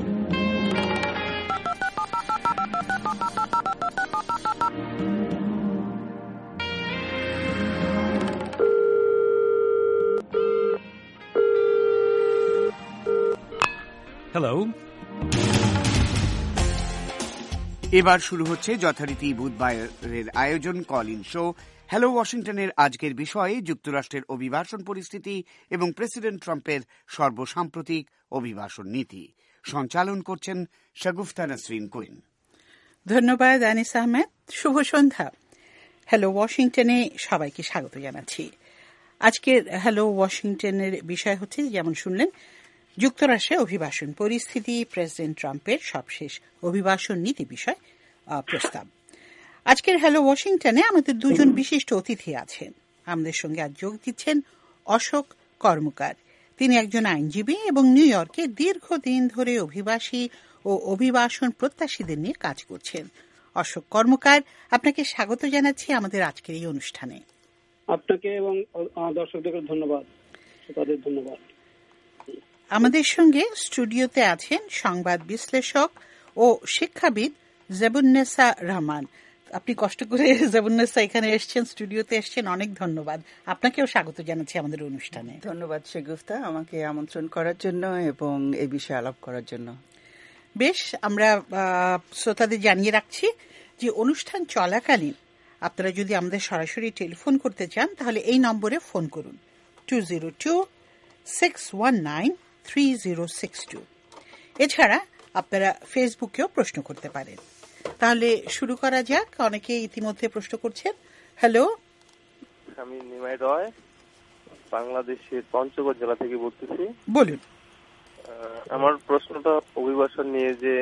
Hello. এবার শুরু হচ্ছে যথারীতি বুধবারের আয়োজন কল ইন শো। হ্যালো ওয়াশিংটনের আজকের বিষয়ে যুক্তরাষ্ট্রের অভিবাসন পরিস্থিতি এবং প্রেসিডেন্ট ট্রাম্পের সর্বসাম্প্রতিক অভিবাসন নীতি। সঞ্চালন করছেন শাগুফতা নাসরিন কুইন। ধন্যবাদ আনিস আহমেদ। শুভ সন্ধ্যা। হ্যালো ওয়াশিংটনে সবাইকে স্বাগত জানাচ্ছি। আজকের হ্যালো ওয়াশিংটনের বিষয় হচ্ছে, যেমন শুনলেন, যুক্তরাষ্ট্রে অভিবাসন পরিস্থিতি, প্রেসিডেন্ট ট্রাম্পের সবশেষ অভিবাসন নীতি বিষয় প্রস্তাব। আজকের হ্যালো ওয়াশিংটনে আমাদের দুজন বিশিষ্ট অতিথি আছেন। আমাদের সঙ্গে আজ যোগ দিচ্ছেন অশোক কর্মকার। তিনি একজন আইনজীবী এবং নিউ ইয়র্কে দীর্ঘদিন ধরে অভিবাসী ও অভিবাসন প্রত্যাশীদের নিয়ে কাজ করছেন। অশোক কর্মকার, আপনাকে স্বাগত জানাচ্ছি আমাদের আজকের এই অনুষ্ঠানে। আপনাকে এবং দর্শকদের ধন্যবাদ, তাদের ধন্যবাদ। আমাদের সঙ্গে স্টুডিওতে আছেন সংবাদ বিশ্লেষক ও শিক্ষাবিদ জেবুন্নেসা রহমান। আপনি কষ্ট করে জেবুন্নেসা এখানে এসেছেন, স্টুডিওতে এসেছেন, অনেক ধন্যবাদ। আপনাকেও স্বাগত জানাচ্ছি আমাদের অনুষ্ঠানে। ধন্যবাদ শাগুফতা, আমাকে আমন্ত্রণ করার জন্য এবং এই বিষয়ে আলাপ করার জন্য। বেশ, আমরা শ্রোতাদের জানিয়ে রাখছি যে অনুষ্ঠান চলাকালীন আপনারা যদি আমাদের সরাসরি টেলিফোন করতে চান তাহলে এই নম্বরে ফোন করুন 202-619-3062। এছাড়া আপনারা ফেসবুকেও প্রশ্ন করতে পারেন। তাহলে শুরু করা যাক। অনেকে ইতিমধ্যে প্রশ্ন করছেন। হ্যালো, আমি নিমাই রয়, বাংলাদেশের পঞ্চগড় জেলা থেকে বলতেছি। বলুন। আমার প্রশ্নটা অভিবাসন নিয়ে, যে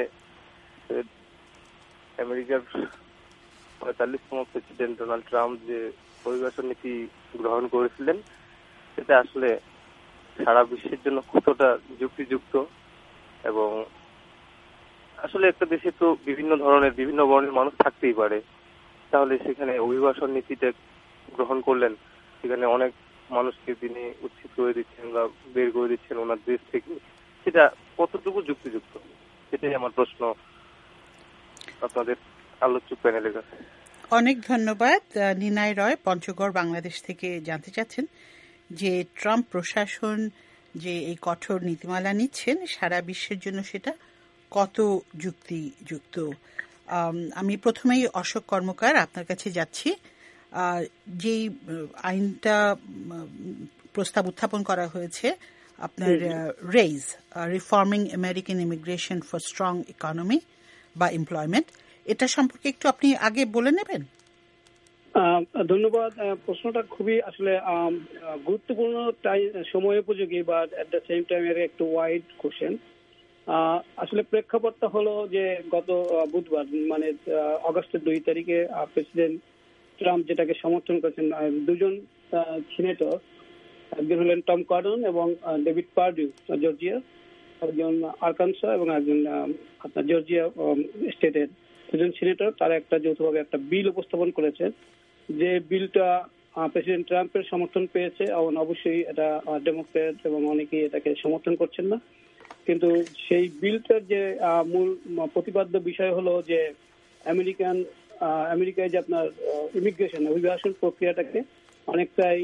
আমেরিকার 45তম প্রেসিডেন্ট ডোনাল্ড ট্রাম্প যে অভিবাসন নীতি গ্রহণ করেছিলেন, সেটা আসলে সারা বিশ্বের জন্য কতটা যুক্তিযুক্ত, এবং আসলে একটা দেশে তো বিভিন্ন ধরনের বিভিন্ন বর্ণের মানুষ থাকতেই পারে, তাহলে সেখানে অভিবাসন নীতিটা গ্রহণ করলেন, সেখানে অনেক মানুষকে তিনি উচ্ছেদ করে দিচ্ছেন বা বের করে দিচ্ছেন ওনার দেশ থেকে, সেটা কতটুকু যুক্তিযুক্ত, সেটাই আমার প্রশ্ন আপনাদের আলোচ্য প্যানেলের কাছে। অনেক ধন্যবাদ। নিনাই রয় পঞ্চগড় বাংলাদেশ থেকে জানতে চাচ্ছেন যে ট্রাম্প প্রশাসন যে এই কঠোর নীতিমালা নিচ্ছেন সারা বিশ্বের জন্য সেটা কত যুক্তিযুক্ত। আমি প্রথমেই অশোক কর্মকার আপনার কাছে যাচ্ছি। যেই আইনটা প্রস্তাব উত্থাপন করা হয়েছে আপনার, RAISE reforming American immigration for strong economy বা এমপ্লয়মেন্ট, এটা সম্পর্কে একটু আপনি আগে বলে নেবেন। ধন্যবাদ। প্রশ্নটা খুবই আসলে গুরুত্বপূর্ণ, সময় উপযোগী, but at the same time একটু ওয়াইড কোশ্চেন। আসলে প্রেক্ষাপটটা হলো যে গত বুধবার মানে আগস্টের 2 তারিখে প্রেসিডেন্ট ট্রাম্প যেটাকে সমর্থন করেছেন দুজন সিনেটর, একজন হলেন টম কটন এবং ডেভিড পারডিউ জর্জিয়া, একজন আরকানসা এবং একজন আপনার জর্জিয়া স্টেটের দুজন সিনেটর, তারা একটা যৌথভাবে একটা বিল উপস্থাপন করেছেন। যে বিলটা প্রেসিডেন্ট ট্রাম্পের সমর্থন পেয়েছে, এবং অবশ্যই এটা ডেমোক্রেট এবং অনেকেই এটাকে সমর্থন করছেন না, কিন্তু সেই বিলটার যে মূল প্রতিপাদ্য বিষয় হলো যে আমেরিকায় যে আপনার ইমিগ্রেশন অভিবাসন প্রক্রিয়াটাকে অনেকটাই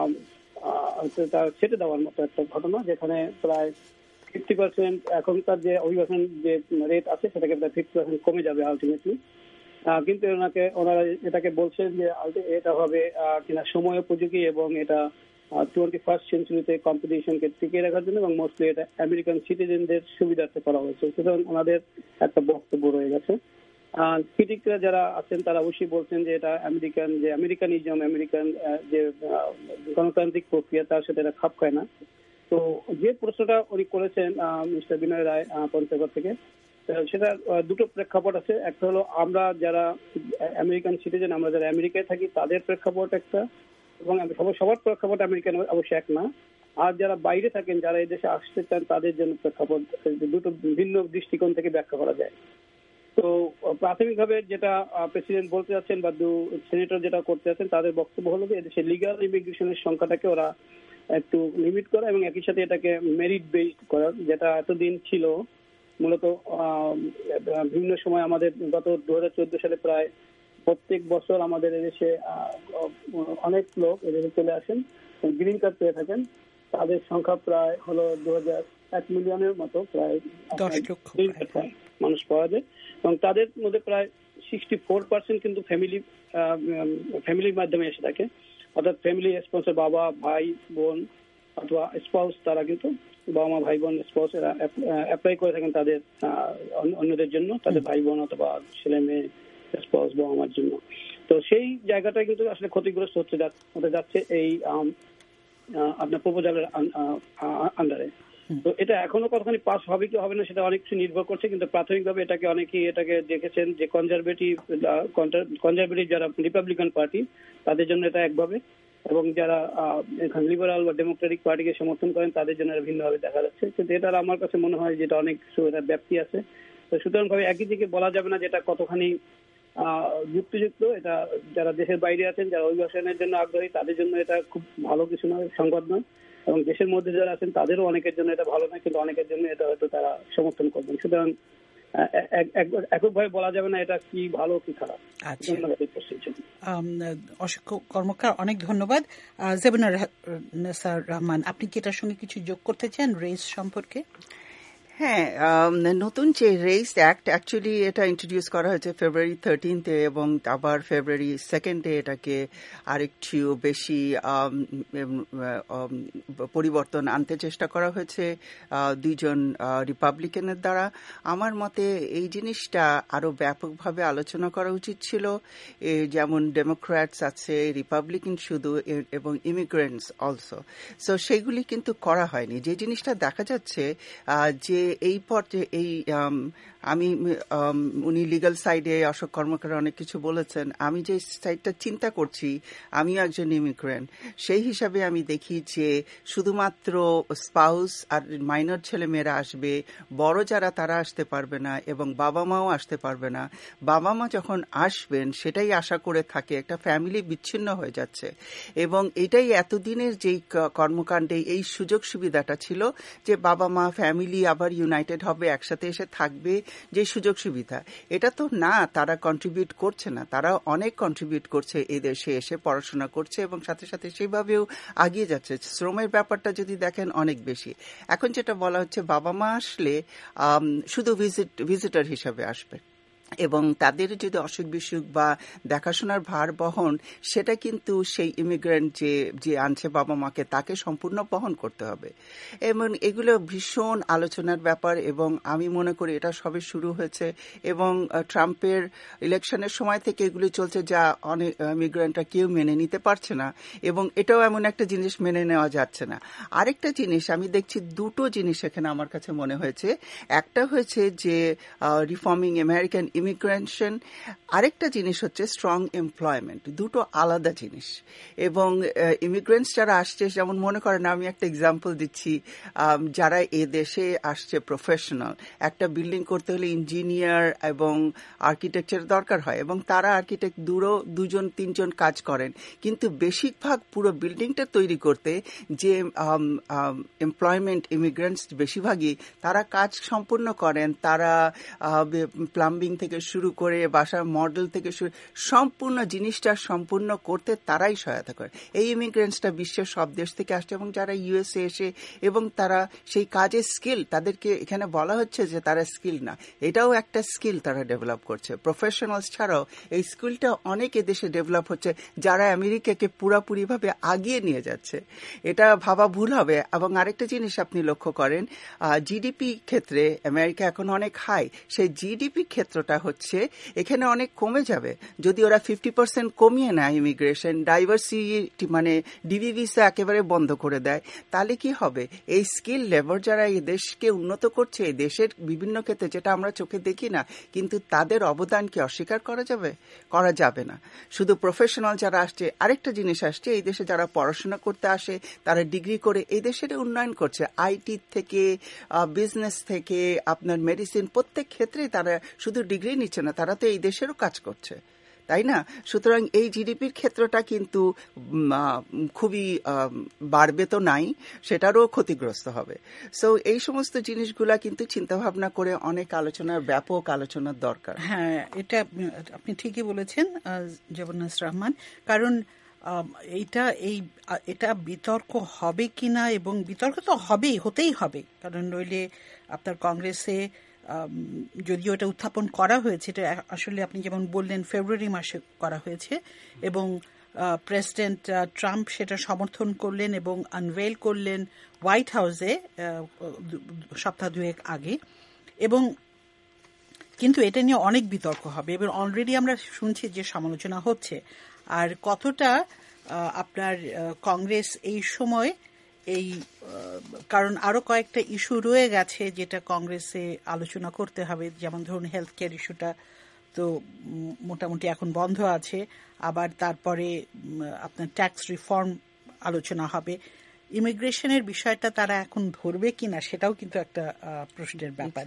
ছেটে দেওয়ার মতো একটা ঘটনা, যেখানে প্রায় 50% এখনকার যে অভিবাসন যে রেট আছে সেটাকে প্রায় 50% কমে যাবে আলটিমেটলি। কিন্তু ওনারা এটাকে বলছেন যে এটা হবে কিনা সময় উপযোগী এবং এটা 21st সেঞ্চুরিতে কম্পিটিশনকে টিকিয়ে রাখার জন্য, এবং মোস্টলি এটা আমেরিকান সিটিজেনদের সুবিধার্থে করা হয়েছে। সুতরাং ওনাদের একটা বক্তব্য রয়ে গেছে। ক্রিটিকরা যারা আছেন তারা অবশ্যই বলছেন যে এটা আমেরিকানিজম, আমেরিকান যে গণতান্ত্রিক প্রক্রিয়া তার সাথে এটা খাপ খায় না। তো যে প্রশ্নটা উনি করেছেন মিস্টার বিনয় রায় পঞ্চগড় থেকে, সেটা দুটো প্রেক্ষাপট আছে। একটা হলো আমরা যারা আমেরিকান সিটিজেন, আমরা যারা আমেরিকায় থাকি তাদের প্রেক্ষাপট একটা, এবং সবার প্রেক্ষাপট আমেরিকান অবশ্য এক না। আর যারা বাইরে থাকেন, যারা এই দেশে আসতে চান, তাদের জন্য প্রেক্ষাপট দুটো ভিন্ন দৃষ্টিকোণ থেকে ব্যাখ্যা করা যায়। তো প্রাথমিকভাবে যেটা প্রেসিডেন্ট বলতে যাচ্ছেন বা সেনেটর যেটা করতে যাচ্ছেন, তাদের বক্তব্য হলো যে এদেশে লিগাল ইমিগ্রেশনের সংখ্যাটাকে ওরা একটু লিমিট করা এবং একই সাথে এটাকে মেরিট বেসড করা, যেটা এতদিন ছিল মূলত বিভিন্ন সময় আমাদের গত 2014 সালে প্রায় প্রত্যেক বছর আমাদের এদেশে অনেক লোক এদেশে চলে আসেন, গ্রিন কার্ড পেয়ে থাকেন। তাদের সংখ্যা প্রায় হলো 1 মিলিয়নের মতো, প্রায় 10 লক্ষ মানুষ পাওয়া যায়। এবং তাদের মধ্যে প্রায় 64% কিন্তু ফ্যামিলির মাধ্যমে এসে থাকে, অর্থাৎ ফ্যামিলি স্পন্সর বাবা ভাই বোন অথবা স্পাউস, তারা কিন্তু বাবা মা ভাই বোন স্পাউস এরা অ্যাপ্লাই করে থাকেন তাদের অন্যদের জন্য, তাদের ভাই বোন অথবা ছেলে মেয়ে স্পাউস বাবা মার জন্য। তো সেই জায়গাটা কিন্তু আসলে ক্ষতিগ্রস্ত হতে যাচ্ছে এই আপনার প্রপোজালের আন্ডারে। তো এটা এখনো কতখানি পাস হবে কি হবে না সেটা অনেক কিছু নির্ভর করছে, কিন্তু প্রাথমিকভাবে অনেকেই এটাকে দেখেছেন যে কনজারভেটিভ যারা রিপাবলিকান পার্টি তাদের জন্য এটা একভাবে, এবং যারা লিবারাল বা ডেমোক্রেটিক পার্টিকে সমর্থন করেন তাদের জন্য ভিন্নভাবে দেখা যাচ্ছে। কিন্তু এটার আমার কাছে মনে হয় যেটা অনেক কিছু এটা ব্যাপ্তি আছে। তো সুতরাং ভাবে একই দিকে বলা যাবে না যেটা কতখানি যুক্তিযুক্ত। এটা যারা দেশের বাইরে আছেন, যারা অভিবাসনের জন্য আগ্রহী, তাদের জন্য এটা খুব ভালো কিছু নয়, সংবাদ নয়। এবং দেশের মধ্যে যারা আছেন তাদেরও অনেকের জন্য এটা ভালো নয়, কিন্তু অনেকের জন্য এটা হয়তো তারা সমর্থন করবেন। সুতরাং এককভাবে বলা যাবে না এটা কি ভালো কি খারাপ। অসংখ্য কর্মকার, অনেক ধন্যবাদ। জেবুনা নেসার রহমান, আপনি কি এটার সঙ্গে কিছু যোগ করতে চান রেস সম্পর্কে? হ্যাঁ, নতুন যে রেস অ্যাক্ট অ্যাকচুয়ালি এটা ইন্ট্রোডিউস করা হয়েছে February 13 এবং আবার February 2 এটাকে আরেকটু বেশি পরিবর্তন আনতে চেষ্টা করা হয়েছে দুইজন রিপাবলিকানের দ্বারা। আমার মতে এই জিনিসটা আরো ব্যাপকভাবে আলোচনা করা উচিত ছিল। যেমন ডেমোক্র্যাটস আছে, রিপাবলিকান শুধু, এবং ইমিগ্রেন্টস অলসো। সো সেইগুলি কিন্তু করা হয়নি। যে জিনিসটা দেখা যাচ্ছে যে এই পর্যায়ে এই আমি উনি লিগ্যাল সাইডে অশোক কর্মকার অনেক কিছু বলেছেন, আমি যে সাইডটা চিন্তা করছি, আমিও একজন ইমিগ্রেন্ট, সেই হিসাবে আমি দেখি যে শুধুমাত্র স্পাউস আর মাইনর ছেলে মেয়েরা আসবে, বড় যারা তারা আসতে পারবে না, এবং বাবা মাও আসতে পারবে না। বাবা মা যখন আসবেন সেটাই আশা করে থাকে, একটা ফ্যামিলি বিচ্ছিন্ন হয়ে যাচ্ছে। এবং এটাই এতদিনের যেই কর্মকাণ্ডে এই সুযোগ সুবিধাটা ছিল যে বাবা মা ফ্যামিলি আবার ইউনাইটেড হবে, একসাথে এসে থাকবে, যে সুযোগ সুবিধা, এটা তো না, তারা কন্ট্রিবিউট করছে না। তারা অনেক কন্ট্রিবিউট করছে, এই দেশে এসে পড়াশোনা করছে এবং সাথে সাথে সেইভাবেও আগিয়ে যাচ্ছে। শ্রমের ব্যাপারটা যদি দেখেন অনেক বেশি। এখন যেটা বলা হচ্ছে বাবা মা আসলে শুধু ভিজিটর হিসাবে আসবে, এবং তাদের যদি অসুখ বিসুখ বা দেখাশোনার ভার বহন, সেটা কিন্তু সেই ইমিগ্রেন্ট যে আনছে বাবা মাকে, তাকে সম্পূর্ণ বহন করতে হবে। এবং এগুলো ভীষণ আলোচনার ব্যাপার, এবং আমি মনে করি এটা সবে শুরু হয়েছে, এবং ট্রাম্পের ইলেকশনের সময় থেকে এগুলি চলছে, যা অনেক ইমিগ্রেন্টরা কেউ মেনে নিতে পারছে না, এবং এটাও এমন একটা জিনিস মেনে নেওয়া যাচ্ছে না। আরেকটা জিনিস আমি দেখছি, দুটো জিনিস এখানে আমার কাছে মনে হয়েছে। একটা হয়েছে যে রিফর্মিং আমেরিকান ইমিগ্রেশন, আরেকটা জিনিস হচ্ছে স্ট্রং এমপ্লয়মেন্ট। দুটো আলাদা জিনিস। এবং ইমিগ্রেন্টস যারা আসছে, যেমন মনে করেন, আমি একটা এক্সাম্পল দিচ্ছি, যারা এ দেশে আসছে প্রফেশনাল, একটা বিল্ডিং করতে হলে ইঞ্জিনিয়ার এবং আর্কিটেকচার দরকার হয়, এবং তারা আর্কিটেক্ট দুজন তিনজন কাজ করেন, কিন্তু বেশিরভাগ পুরো বিল্ডিংটা তৈরি করতে যে এমপ্লয়মেন্ট ইমিগ্রেন্টস বেশিরভাগই তারা কাজ সম্পূর্ণ করেন। তারা প্লাম্বিং থেকে শুরু করে বাসার মডেল থেকে সম্পূর্ণ জিনিসটা সম্পূর্ণ করতে তারাই সহায়তা করে। এই ইমিগ্রেন্টসটা বিশ্বের সব দেশ থেকে আসছে, এবং যারা ইউএসএ এসে এবং তারা সেই কাজের স্কিল, তাদেরকে এখানে বলা হচ্ছে যে তারা স্কিল না, এটাও একটা স্কিল তারা ডেভেলপ করছে। প্রফেশনালস ছাড়াও এই স্কিলটা অনেক এদেশে ডেভেলপ হচ্ছে, যারা আমেরিকাকে পুরাপুরিভাবে আগিয়ে নিয়ে যাচ্ছে। এটা ভাবা ভুল হবে। এবং আরেকটা জিনিস আপনি লক্ষ্য করেন, জিডিপি ক্ষেত্রে আমেরিকা এখন অনেক হাই, সেই জিডিপি ক্ষেত্রটা হচ্ছে এখানে অনেক কমে যাবে যদি ওরা 50% কমিয়ে নেয় ইমিগ্রেশন, ডাইভার্সিটি মানে ডিভি ভিসা একেবারে বন্ধ করে দেয়। তাহলে কি হবে? এই স্কিল লেবার যারা এই দেশকে উন্নত করছে, এই দেশের বিভিন্ন ক্ষেত্রে, যেটা আমরা চোখে দেখি না, কিন্তু তাদের অবদানকে অস্বীকার করা যাবে না। শুধু প্রফেশনাল যারা আসছে, আরেকটা জিনিস আসছে, এই দেশে যারা পড়াশোনা করতে আসে, তারা ডিগ্রি করে এই দেশের উন্নয়ন করছে, আইটি থেকে বিজনেস থেকে আপনার মেডিসিন, প্রত্যেক ক্ষেত্রেই তারা শুধু ডিগ্রি নিচ্ছে না, তারা তো এই দেশেরও কাজ করছে। তাই না? সুতরাং এই জিডিপির ক্ষেত্রটা কিন্তু খুবই বাড়বে তো নাই, সেটারও ক্ষতিগ্রস্ত হবে। সো এই সমস্ত জিনিসগুলা কিন্তু চিন্তাভাবনা করে অনেক আলোচনার, ব্যাপক আলোচনার দরকার। হ্যাঁ, এটা আপনি ঠিকই বলেছেন জগন্নাথ রহমান, কারণ এটা বিতর্ক হবে কিনা, এবং বিতর্ক তো হতেই হবে, কারণ নইলে আপনার কংগ্রেসে যদিও এটা উত্থাপন করা হয়েছে, এটা আসলে আপনি যেমন বললেন ফেব্রুয়ারি মাসে করা হয়েছে, এবং প্রেসিডেন্ট ট্রাম্প সেটা সমর্থন করলেন এবং আনভেল করলেন হোয়াইট হাউসে সপ্তাহ দুয়েক আগে, এবং কিন্তু এটা নিয়ে অনেক বিতর্ক হবে এবং অলরেডি আমরা শুনছি যে সমালোচনা হচ্ছে। আর কতটা আপনার কংগ্রেস এই সময় কারণ আরো কয়েকটা ইস্যু রয়ে গেছে যেটা কংগ্রেসে আলোচনা করতে হবে, যেমন ধরুন হেলথ কেয়ার ইস্যুটা তো মোটামুটি এখন বন্ধ আছে, আবার তারপরে আপনার ট্যাক্স রিফর্ম আলোচনা হবে, ইমিগ্রেশনের বিষয়টা তারা এখন ধরবে কিনা সেটাও কিন্তু একটা প্রশ্নের ব্যাপার।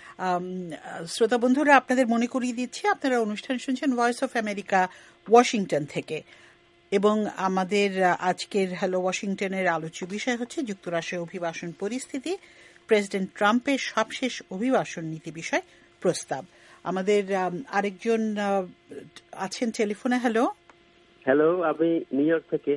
শ্রোতা বন্ধুরা, আপনাদের মনে করিয়ে দিচ্ছি আপনারা অনুষ্ঠান শুনছেন ভয়েস অফ আমেরিকা ওয়াশিংটন থেকে, এবং আমাদের আজকের হ্যালো ওয়াশিংটনের আলোচ্য বিষয় হচ্ছে যুক্তরাষ্ট্রের অভিবাসন পরিস্থিতি, প্রেসিডেন্ট ট্রাম্পের সবশেষ অভিবাসন নীতি বিষয় প্রস্তাব। আমাদের আরেকজন আছেন টেলিফোনে। হ্যালো হ্যালো, আমি নিউ ইয়র্ক থেকে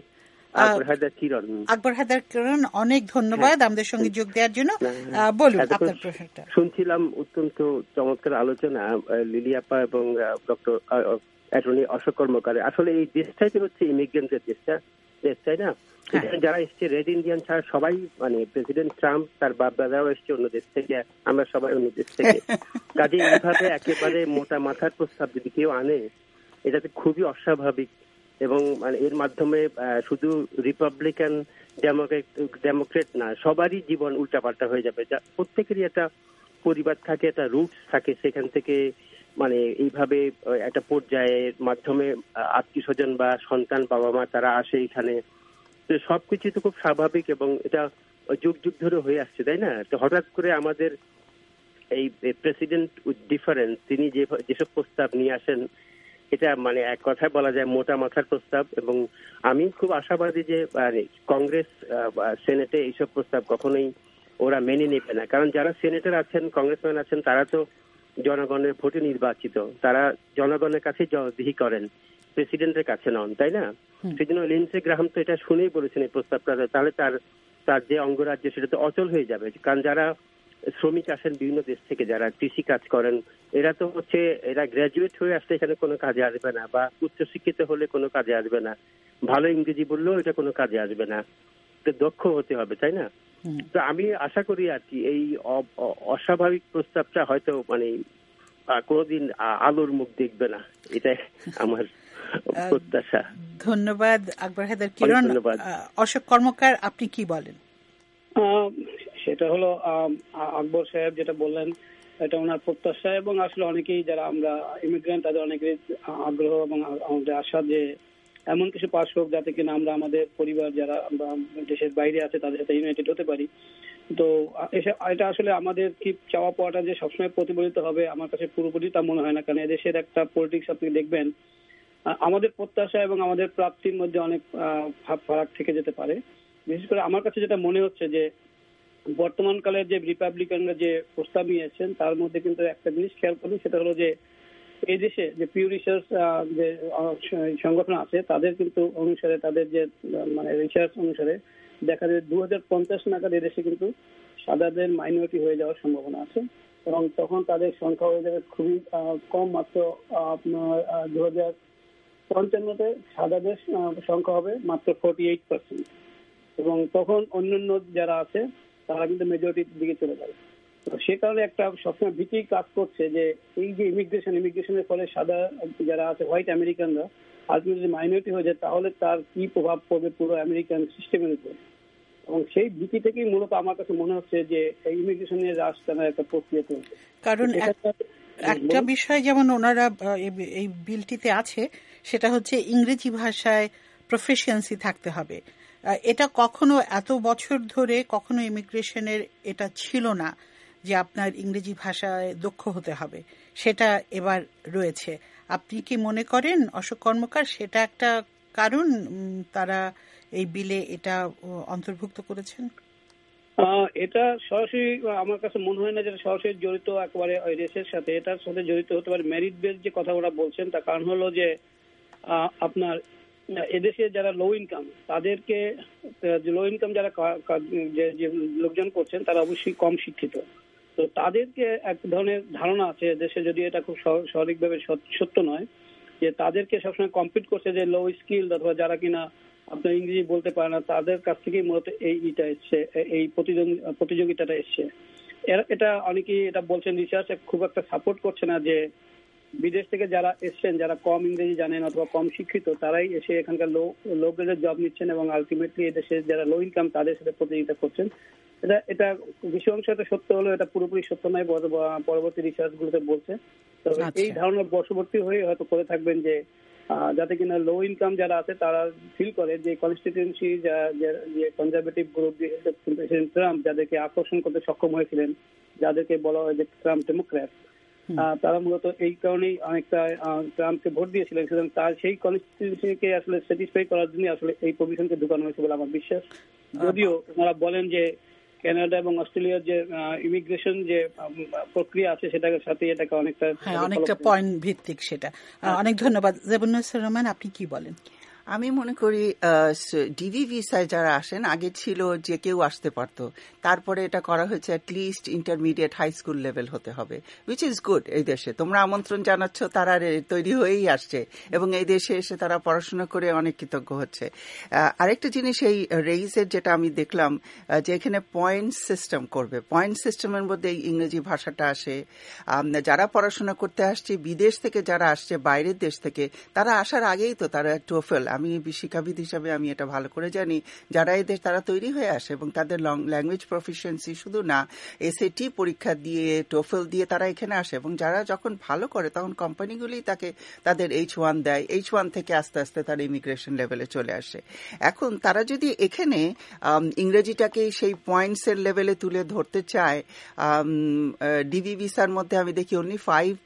আকবর হায়দার কিরণ, অনেক ধন্যবাদ আমাদের সঙ্গে যোগ দেওয়ার জন্য। বলুন আপনার প্রশ্নটা। শুনছিলাম অত্যন্ত চমৎকার আলোচনা লিলি আপা এবং ডক্টর অ্যাটর্নি অশোক কর্মকার। আসলে এই দেশটাই তো হচ্ছে ইমিগ্রেন্টের দেশ, তাই না? যারা এসছে রেড ইন্ডিয়ান ছাড়া সবাই, মানে প্রেসিডেন্ট ট্রাম্প তার বাপ দাদাও এসছে অন্য দেশ থেকে, আমরা সবাই অন্য দেশ থেকে। কাজে এইভাবে একেবারে মোটা মাথার প্রস্তাব যদি কেউ আনে, এটাতে খুবই অস্বাভাবিক, এবং মানে এর মাধ্যমে শুধু রিপাবলিকান ডেমোক্রেট না, সবারই জীবন উল্টাপাল্টা হয়ে যাবে। প্রত্যেকেরই একটা পরিবার থাকে, একটা রুটস থাকে, সেখান থেকে মানে এইভাবে একটা পর্যায়ের মাধ্যমে আত্মীয় স্বজন বা সন্তান, বাবা মা তারা আসে এখানে। তো সবকিছু তো খুব স্বাভাবিক এবং এটা যুগ যুগ ধরে হয়ে আসছে, তাই না? তো হঠাৎ করে আমাদের এই প্রেসিডেন্ট উইথ ডিফারেন্স, তিনি যেসব প্রস্তাব নিয়ে আসেন, এটা মানে এক কথায় বলা যায় মোটা মাথার প্রস্তাব। এবং আমি খুব আশাবাদী যে কংগ্রেস সেনেটে এইসব প্রস্তাব কখনোই ওরা মেনে নেবে না, কারণ যারা সেনেটর আছেন, কংগ্রেসম্যান আছেন, তারা তো জনগণের ভোটে নির্বাচিত, তারা জনগণের কাছে জবাবদিহি করেন, প্রেসিডেন্টের কাছে নন, তাই না? সেই জন্য লিন্ডসে গ্রাহাম তো এটা শুনেই বলেছেন এই প্রস্তাবটা, তাহলে তার যে অঙ্গরাজ্য সেটা তো অচল হয়ে যাবে। কারণ যারা শ্রমিক আসেন বিভিন্ন দেশ থেকে, যারা কৃষি কাজ করেন, এরা তো হচ্ছে এরা গ্র্যাজুয়েট হয়ে আসলে এখানে কোনো কাজে আসবে না, বা উচ্চশিক্ষিত হলে কোনো কাজে আসবে না, ভালো ইংরেজি বললেও এটা কোনো কাজে আসবে না, দক্ষ হতে হবে, তাই না? তো আমি আশা করি আর কি এই অস্বাভাবিক প্রস্তাবটা হয়তো মানে কোনোদিন আলোর মুখ দেখবে না, এটাই আমার প্রত্যাশা। ধন্যবাদ আকবর হায়দার কিরণ। অশোক কর্মকার, আপনি কি বলেন? সেটা হলো আকবর সাহেব যেটা বললেন, এটা ওনার প্রত্যাশা, এবং আসলে অনেকেই যারা আমরা ইমিগ্রেন্ট তাদের অনেকের আগ্রহ এবং আমাদের আশা যে এমন কিছু পাস হোক যাতে কিনা আমরা আমাদের পরিবার যারা দেশের বাইরে আছে তাদের সাথে ইউনাইটেড হতে পারি। তো এটা আসলে আমাদের কি চাওয়া পাওয়াটা যে সবসময় প্রতিফলিত হবে আমার কাছে পুরোপুরি তা মনে হয় না, কারণ এদেশের একটা পলিটিক্স আপনি দেখবেন আমাদের প্রত্যাশা এবং আমাদের প্রাপ্তির মধ্যে অনেক ফারাক থেকে যেতে পারে। বিশেষ করে আমার কাছে যেটা মনে হচ্ছে যে বর্তমানকালে যে রিপাবলিকানরা যে প্রস্তাব নিয়েছেন তার মধ্যে কিন্তু একটা জিনিস খেয়াল করি, সেটা হলো যে এই দেশে যে পিউ রিসার্চ যে সংগঠন আছে তাদের কিন্তু অনুসারে, তাদের যে মানে রিসার্চ অনুসারে দেখা যায় 2050 নাগাদ এদেশে কিন্তু সাদাদের মাইনরিটি হয়ে যাওয়ার সম্ভাবনা আছে, এবং তখন তাদের সংখ্যা হয়ে যাবে খুবই কম, মাত্র আপনার 2055-তে সাদাদের সংখ্যা হবে মাত্র 48%, এবং তখন অন্যান্য যারা আছে তারা কিন্তু মেজরিটির দিকে চলে যাবে। তো সে কারণে একটা সবসময় ভীতি কাজ করছে যে এই যে ইমিগ্রেশনের ফলে সাদা যারা আছে হোয়াইট আমেরিকানরা আলটিমেটলি মাইনরিটি হয়ে যায়, তাহলে তার কি প্রভাব পড়বে পুরো আমেরিকান সিস্টেমের উপর, এবং সেই ভীতি থেকেই মূলত আমার কাছে মনে হচ্ছে যে এই ইমিগ্রেশনের হ্রাস টানার একটা প্রক্রিয়া চলছে। কারণ একটা বিষয় যেমন ওনারা এই বিলটিতে আছে সেটা হচ্ছে ইংরেজি ভাষায় প্রফিসিয়েন্সি থাকতে হবে। এটা কখনো এত বছর ধরে কখনো ইমিগ্রেশনের এটা ছিল না যে আপনার ইংরেজি ভাষায় দক্ষ হতে হবে, সেটা এবার রয়েছে। আপনি কি মনে করেন অশোক কর্মকার সেটা একটা কারণ তারা এই বিলে এটা অন্তর্ভুক্ত করেছেন? এটা সরাসরি আমার কাছে মনে হয় না যে সরাসরি জড়িত একেবারে ওই রেসের সাথে। এটার সাথে জড়িত হতে পারে মেরিট বেস যে কথা ওরা বলছেন, তার কারণ হলো যে আপনার এদেশে যারা লো ইনকাম তাদেরকে, লো ইনকাম যারা যে লোকজন করছেন তারা অবশ্যই কম শিক্ষিত, তো তাদেরকে এক ধরনের ধারণা আছে দেশে, যদি এটা খুব সঠিকভাবে সত্য নয়, যে তাদেরকে সবসময় কম্পিট করছে যে লো স্কিল অথবা যারা কিনা আপনার ইংরেজি বলতে পারে না, তাদের কাছ থেকেই মূলত এইটা এসছে, এই প্রতিযোগিতাটা এসছে। এটা অনেকেই এটা বলছেন, রিসার্চ খুব একটা সাপোর্ট করছে না যে বিদেশ থেকে যারা এসছেন, যারা কম ইংরেজি জানেন অথবা কম শিক্ষিত, তারাই এসে এখানকার লো গ্রেডের জব নিচ্ছেন এবং আলটিমেটলি এদেশে যারা লো ইনকাম তাদের সাথে প্রতিযোগিতা করছেন। এটা কিছু অংশ এটা সত্য হলেও এটা পুরোপুরি সত্য নয়, পরবর্তী রিসার্চ গুলোতে বলছে। তবে এই ধারণার বশবর্তী হয়ে হয়তো করে থাকবেন যে যাতে কিনা লো ইনকাম যারা আছে তারা ফিল করে যে কনস্টিটিউয়েন্সি যে কনজারভেটিভ গ্রুপ প্রেসিডেন্ট ট্রাম্প যাদেরকে আকর্ষণ করতে সক্ষম হয়েছিলেন, যাদেরকে বলা হয় যে ট্রাম্প ডেমোক্র্যাট, তারা মূলত এই কারণেই অনেকটা ট্রাম্পকে ভোট দিয়েছিলেন। সুতরাং তার সেই কনস্টিটিউয়েন্সিকে আসলে স্যাটিসফাই করার জন্য আসলে এই প্রভিশনকে ঢুকানো হয়েছে বলে আমার বিশ্বাস। যদিও ওনারা বলেন যে কানাডা এবং অস্ট্রেলিয়ার যে ইমিগ্রেশন যে প্রক্রিয়া আছে সেটার সাথে এটাকে অনেকটা পয়েন্ট ভিত্তিক সেটা। অনেক ধন্যবাদ। জেবুন্নেসা রহমান, আপনি কি বলেন? আমি মনে করি ডিভি ভিসায় যারা আসেন, আগে ছিল যে কেউ আসতে পারতো, তারপরে এটা করা হয়েছে at least intermediate high school level হতে হবে, উইচ ইজ গুড। এই দেশে তোমরা আমন্ত্রণ জানাচ্ছ, তারা তৈরি হয়েই আসছে এবং এই দেশে এসে তারা পড়াশোনা করে অনেক কৃতজ্ঞ হচ্ছে। আরেকটা জিনিস এই রেইজের যেটা আমি দেখলাম, যে এখানে পয়েন্ট সিস্টেম করবে, পয়েন্ট সিস্টেমের মধ্যে এই ইংরেজি ভাষাটা আসে। যারা পড়াশোনা করতে আসছে বিদেশ থেকে, যারা আসছে বাইরের দেশ থেকে, তারা আসার আগেই তো তারা টোফেল, আমি শিক্ষাবিদ হিসাবে আমি এটা ভালো করে জানি, যারা এদের তারা তৈরি হয়ে আসে এবং তাদের ল্যাঙ্গুয়েজ প্রফিসিয়েন্সি শুধু না, এসএটি পরীক্ষা দিয়ে টোফেল দিয়ে তারা এখানে আসে এবং যারা যখন ভালো করে তখন কোম্পানিগুলি তাদের H1 দেয়, H1 থেকে আস্তে আস্তে তারা ইমিগ্রেশন লেভেলে চলে আসে। এখন তারা যদি এখানে ইংরেজিটাকে সেই পয়েন্টসের লেভেলে তুলে ধরতে চায়, ডিভি ভিসার মধ্যে আমি দেখি only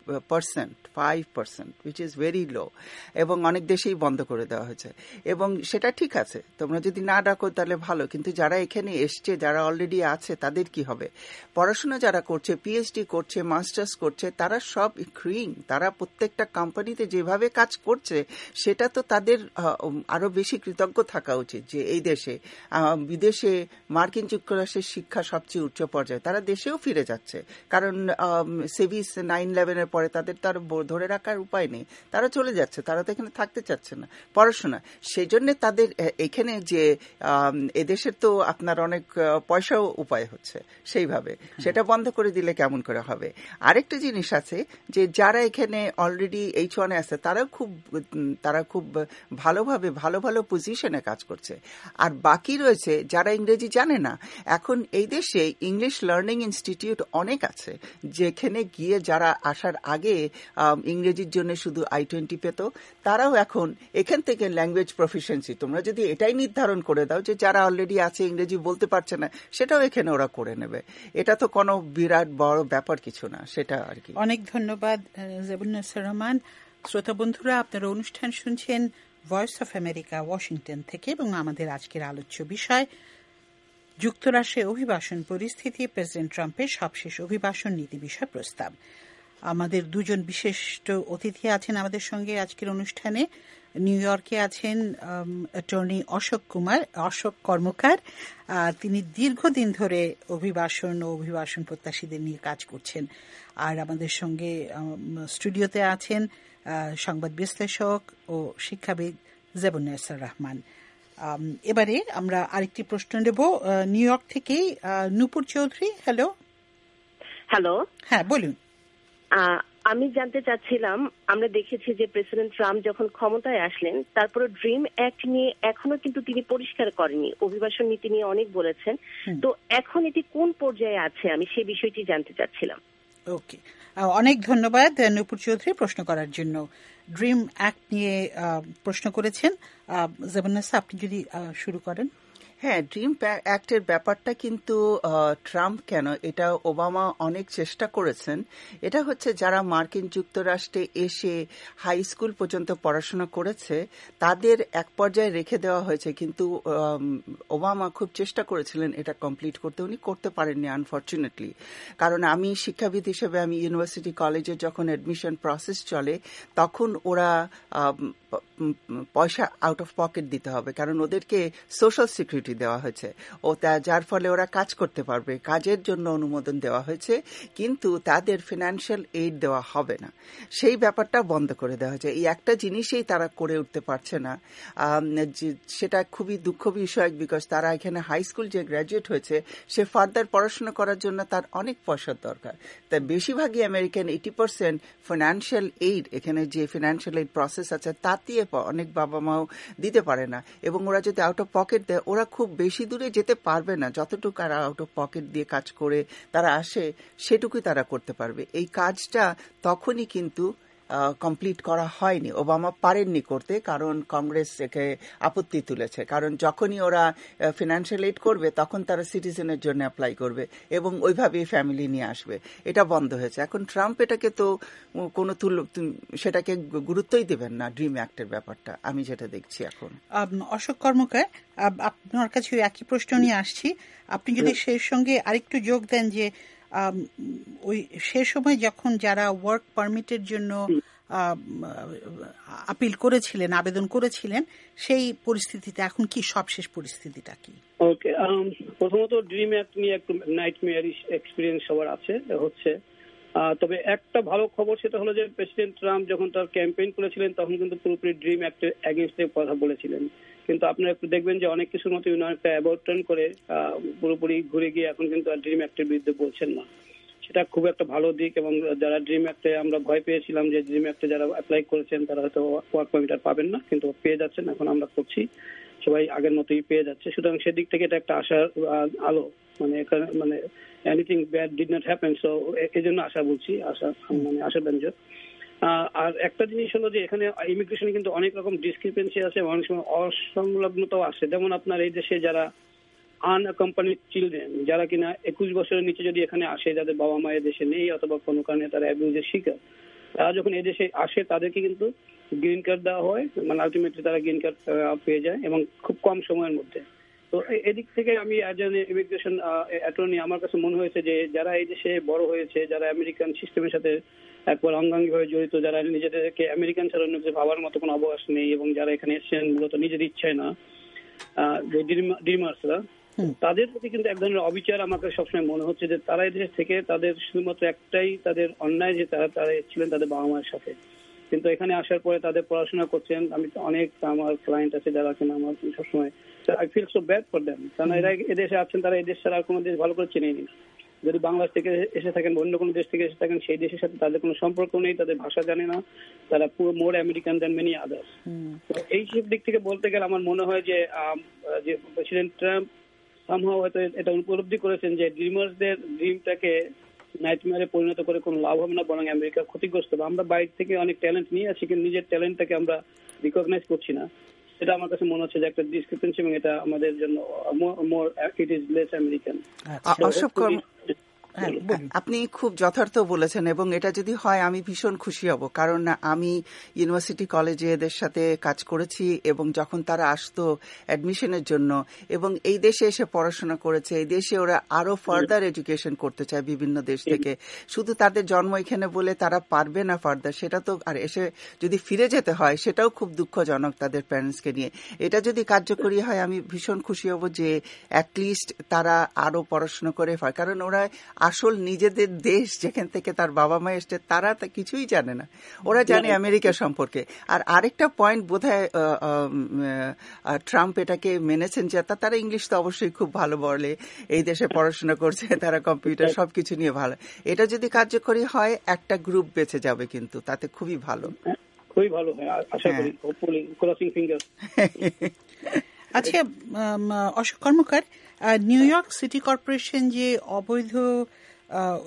5%, which is very low, এবং অনেক দেশেই বন্ধ করে দেওয়া হয়েছে। এবং সেটা ঠিক আছে, তোমরা যদি না ডাকো তাহলে ভালো, কিন্তু যারা এখানে এসছে, যারা অলরেডি আছে, তাদের কি হবে? পড়াশোনা যারা করছে, পিএইচডি করছে, মাস্টার্স করছে, তারা সব ক্রিং, তারা প্রত্যেকটা কোম্পানিতে যেভাবে কাজ করছে, সেটা তো তাদের আরো বেশি কৃতজ্ঞ থাকা উচিত যে এই দেশে, বিদেশে মার্কিন যুক্তরাষ্ট্রের শিক্ষা সবচেয়ে উচ্চ পর্যায়ে, তারা দেশেও ফিরে যাচ্ছে, কারণ সেভিস 9/11 পরে তাদের তার ধরে রাখার উপায় নেই, তারা চলে যাচ্ছে, তারা তো এখানে থাকতে চাচ্ছে না পড়াশোনা। সেই জন্য তাদের এখানে যে এদেশের তো আপনার অনেক পয়সাও উপায় হচ্ছে, সেইভাবে সেটা বন্ধ করে দিলে কেমন করে হবে? আরেকটা জিনিস আছে যে যারা এখানে অলরেডি H1 আছে, তারা খুব ভালোভাবে ভালো পজিশনে কাজ করছে, আর বাকি রয়েছে যারা ইংরেজি জানে না। এখন এই দেশে ইংলিশ লার্নিং ইনস্টিটিউট অনেক আছে, যেখানে গিয়ে যারা আসার আগে ইংরেজির জন্য শুধু I-20 পেত, তারাও এখন এখান থেকে ল্যাঙ্গুয়েজ প্রফিসিয়েন্সি, তোমরা যদি এটাই নির্ধারণ করে দাও যে যারা অলরেডি আছে ইংরেজি বলতে পারছে না, সেটাও এখানে ওরা করে নেবে। এটা তো কোনো বিরাট বড় ব্যাপার কিছু না, সেটা আর কি। অনেক ধন্যবাদ জেবুন্নেসা রহমান। শ্রোতা বন্ধুরা, আপনারা অনুষ্ঠান শুনছেন ভয়েস অফ আমেরিকা ওয়াশিংটন থেকে এবং আমাদের আজকের আলোচ্য বিষয় যুক্তরাষ্ট্রে অভিবাসন পরিস্থিতি, প্রেসিডেন্ট ট্রাম্পের সবশেষ অভিবাসন নীতি বিষয় প্রস্তাব। আমাদের দুজন বিশিষ্ট অতিথি আছেন আমাদের সঙ্গে আজকের অনুষ্ঠানে। নিউ ইয়র্কে আছেন অ্যাটর্নি অশোক কর্মকার, তিনি দীর্ঘদিন ধরে অভিবাসন প্রত্যাশীদের নিয়ে কাজ করছেন। আর আমাদের সঙ্গে স্টুডিওতে আছেন সংবাদ বিশ্লেষক ও শিক্ষাবিদ জেবুন্নেসা রহমান। এবারে আমরা আরেকটি প্রশ্ন নেব নিউ ইয়র্ক থেকে নূপুর চৌধুরী। হ্যালো। হ্যাঁ, বলুন। আমি জানতে চাচ্ছিলাম, আমরা দেখেছি যে প্রেসিডেন্ট ট্রাম্প যখন ক্ষমতায় আসলেন, তারপরে ড্রিম অ্যাক্ট নিয়ে এখনো কিন্তু তিনি পরিষ্কার করেনি, অভিবাসন নীতি নিয়ে অনেক বলেছেন, তো এখন এটি কোন পর্যায়ে আছে, আমি সেই বিষয়টি জানতে চাচ্ছিলাম। ওকে, অনেক ধন্যবাদ নূপুর চৌধুরী প্রশ্ন করার জন্য। ড্রিম অ্যাক্ট নিয়ে প্রশ্ন করেছেন জেবুন্নেসা, আপনি যদি শুরু করেন। হ্যাঁ, ড্রিম অ্যাক্টের ব্যাপারটা কিন্তু ট্রাম্প কেন, এটা ওবামা অনেক চেষ্টা করেছেন। এটা হচ্ছে যারা মার্কিন যুক্তরাষ্ট্রে এসে হাই স্কুল পর্যন্ত পড়াশোনা করেছে তাদের এক পর্যায়ে রেখে দেওয়া হয়েছে, কিন্তু ওবামা খুব চেষ্টা করেছিলেন এটা কমপ্লিট করতে, উনি করতে পারেননি আনফর্চুনেটলি। কারণ আমি শিক্ষাবিদ হিসেবে আমি ইউনিভার্সিটি কলেজে যখন অ্যাডমিশন প্রসেস চলে তখন ওরা পয়সা আউট অফ পকেট দিতে হবে, কারণ ওদেরকে সোশ্যাল সিকিউরিটি দেওয়া হয়েছে ও যার ফলে ওরা কাজ করতে পারবে, কাজের জন্য অনুমোদন দেওয়া হয়েছে, কিন্তু তাদের ফিনান্সিয়াল এইড দেওয়া হবে না। সেই ব্যাপারটা বন্ধ করে দেওয়া হয়েছে। এই একটা জিনিসই তারা করে উঠতে পারছে না, সেটা খুবই দুঃখ বিষয়, বিকজ তারা এখানে হাই স্কুল যে গ্র্যাজুয়েট হয়েছে সে ফার্দার পড়াশোনা করার জন্য তার অনেক পয়সার দরকার। তাই বেশিরভাগই আমেরিকান 80% ফিনান্সিয়াল এইড, এখানে যে ফিনান্সিয়াল এইড প্রসেস আছে তা দিয়ে অনেক বাবা মাও দিতে পারে না, এবং ওরা যদি আউট অফ পকেট দেয় ওরা খুব বেশি দূরে যেতে পারবে না। যতটুকু তারা আউট অফ পকেট দিয়ে কাজ করে তারা আসে সেটুকুই তারা করতে পারবে। এই কাজটা তখনই কিন্তু কমপ্লিট করা হয়নি, ওবামা পারেননি করতে, কারণ কংগ্রেস একে আপত্তি তুলেছে। কারণ যখনই ওরা ফিনান্সিয়াল এইড করবে তখন তারা সিটিজেনের জন্য অ্যাপ্লাই করবে এবং ওইভাবেই ফ্যামিলি নিয়ে আসবে। এটা বন্ধ হয়েছে। এখন ট্রাম্প এটাকে তো কোনো সেটাকে গুরুত্বই দেবেন না, ড্রিম অ্যাক্টের ব্যাপারটা, আমি যেটা দেখছি এখন। অশোক কর্মকার, আপনার কাছে একই প্রশ্ন নিয়ে আসছি, আপনি যদি সেই সঙ্গে আরেকটু যোগ দেন যে ওই সে সময় যখন যারা ওয়ার্ক পারমিটের জন্য আপিল করেছিলেন, আবেদন করেছিলেন, সেই পরিস্থিতিতে এখন কি সবশেষ পরিস্থিতিটা কি? ওকে, প্রথমত ড্রিম অ্যাক্ট নিয়ে একটু নাইটমেয়ারিশ এক্সপিরিয়েন্স সবার হচ্ছে। তবে একটা ভালো খবর, সেটা হলো যে প্রেসিডেন্ট ট্রাম্প যখন তার ক্যাম্পেইন করেছিলেন তখন কিন্তু পুরোপুরি ড্রিম অ্যাক্টের এগেইনস্টে কথা বলেছিলেন, কিন্তু আপনারা একটু দেখবেন যে অনেক কিছুর মতো একটা অ্যাবাউট টার্ন করে পুরোপুরি ঘুরে গিয়ে এখন কিন্তু আর ড্রিম অ্যাক্টের বিরুদ্ধে বলছেন না। সেটা খুব একটা ভালো দিক, এবং যারা ড্রিম অ্যাক্টে আমরা ভয় পেয়েছিলাম যে ড্রিম অ্যাক্টে যারা অ্যাপ্লাই করেছেন তারা হয়তো ওয়ার্ক পারমিট আর পাবেন না, কিন্তু পেয়ে যাচ্ছেন, এখন আমরা করছি সবাই আগের মতোই পেয়ে যাচ্ছে। সুতরাং সেদিক থেকে এটা একটা আশার আলো, মানে anything bad did not happen, so এই জন্য আশা বলছি, আশাব্যঞ্জক। আর একটা জিনিস হলো যে এখানে ইমিগ্রেশনে কিন্তু অনেক রকম ডিসক্রিপেন্সি আছে, অনেক সময় অসংলগ্নতাও আসে। যেমন আপনার এই দেশে যারা আনঅ্যাকম্পানিড চিলড্রেন, যারা কিনা 21 বছরের নিচে যদি এখানে আসে, যাদের বাবা মায়ের দেশে নেই অথবা কোনো কারণে তারা অ্যাবিউজের শিকার, তারা যখন এই দেশে আসে তাদেরকে কিন্তু গ্রিন কার্ড দেওয়া হয়, মানে আলটিমেটলি তারা গ্রিন কার্ড পেয়ে যায় এবং খুব কম সময়ের মধ্যে। তো এদিক থেকে আমি অ্যাজ এন ইমিগ্রেশন অ্যাটর্নি আমার কাছে মনে হয়েছে যে যারা এই দেশে বড় হয়েছে, যারা আমেরিকান সিস্টেমের সাথে একবার অঙ্গাঙ্গিভাবে জড়িত, যারা নিজেদেরকে আমেরিকান ছাড়া অন্য কিছু ভাবার মতো কোনো অবকাশ নেই, এবং যারা এখানে এসেছেন মূলত নিজের ইচ্ছায় না, যে ড্রিমার্সরা, তাদের প্রতি কিন্তু এক ধরনের অবিচার আমাকে সবসময় মনে হচ্ছে যে তারা এই দেশ থেকে তাদের শুধুমাত্র একটাই তাদের অন্যায় যে তারা ছিলেন তাদের বাবা মায়ের সাথে, কিন্তু এখানে আসার পরে তাদের পড়াশোনা করছেন। আমি অনেক আমার ক্লায়েন্ট আছে যারা কিনা আমার সবসময় I feel so bad for them, কারণ এরা এদেশে আছেন, তারা এই দেশ ছাড়া আর কোনো দেশ ভালো করে চেনেনি না। যদি বাংলাদেশ থেকে এসে থাকেন, অন্য কোনো দেশ থেকে এসে থাকেন, সেই দেশের সাথে তাদের কোনো সম্পর্ক নেই, তাদের ভাষা জানে না, তারা পুরো more American than many others. এই সব দিক থেকে বলতে গেলে আমার মনে হয় যে প্রেসিডেন্ট ট্রাম্প সামহাও হয়তো এটা উপলব্ধি করেছেন যে ড্রিমার্সদের ড্রিমটাকে নাইটমেয়ারে পরিণত করে কোনো লাভ হবে না, বরং আমেরিকা ক্ষতিগ্রস্ত হবে। আমরা বাইরে থেকে অনেক ট্যালেন্ট নিয়ে আসি, কিন্তু নিজের ট্যালেন্টটাকে আমরা রিকগনাইজ করছি না। সেটা আমার কাছে মনে হচ্ছে যে একটা ডিসক্রিপেন্সি, এবং এটা আমাদের জন্য more it is less American. আপনি খুব যথার্থ বলেছেন, এবং এটা যদি হয় আমি ভীষণ খুশি হব, কারণ আমি ইউনিভার্সিটি কলেজে এদের সাথে কাজ করেছি, এবং যখন তারা আসতো অ্যাডমিশনের জন্য এবং এই দেশে এসে পড়াশোনা করেছে, এই দেশে ওরা আরো ফার্দার এডুকেশন করতে চায় বিভিন্ন দেশ থেকে, শুধু তাদের জন্ম এখানে বলে তারা পারবে না ফার্দার, সেটা তো, আর এসে যদি ফিরে যেতে হয় সেটাও খুব দুঃখজনক তাদের প্যারেন্টসকে নিয়ে। এটা যদি কার্যকরী হয় আমি ভীষণ খুশি হব যে অ্যাটলিস্ট তারা আরো পড়াশোনা করে হয়, কারণ ওরা আসল নিজেদের দেশ যেখান থেকে তার বাবা মা এসছে তারা তা কিছুই জানে না, ওরা জানে আমেরিকা সম্পর্কে। আর আরেকটা পয়েন্ট বোধহয় ট্রাম্প এটাকে মেনেছেন যে তারা ইংলিশ তো অবশ্যই খুব ভালো বলে, এই দেশে পড়াশোনা করছে, তারা কম্পিউটার সবকিছু নিয়ে ভালো। এটা যদি কার্যকরী হয় একটা গ্রুপ বেঁচে যাবে, কিন্তু তাতে খুবই ভালো, খুবই ভালো হয় আশা করি, হোপফুলি ক্রসিং ফিঙ্গার। আচ্ছা Ashok Karmakar, New York city corporation যে অবৈধ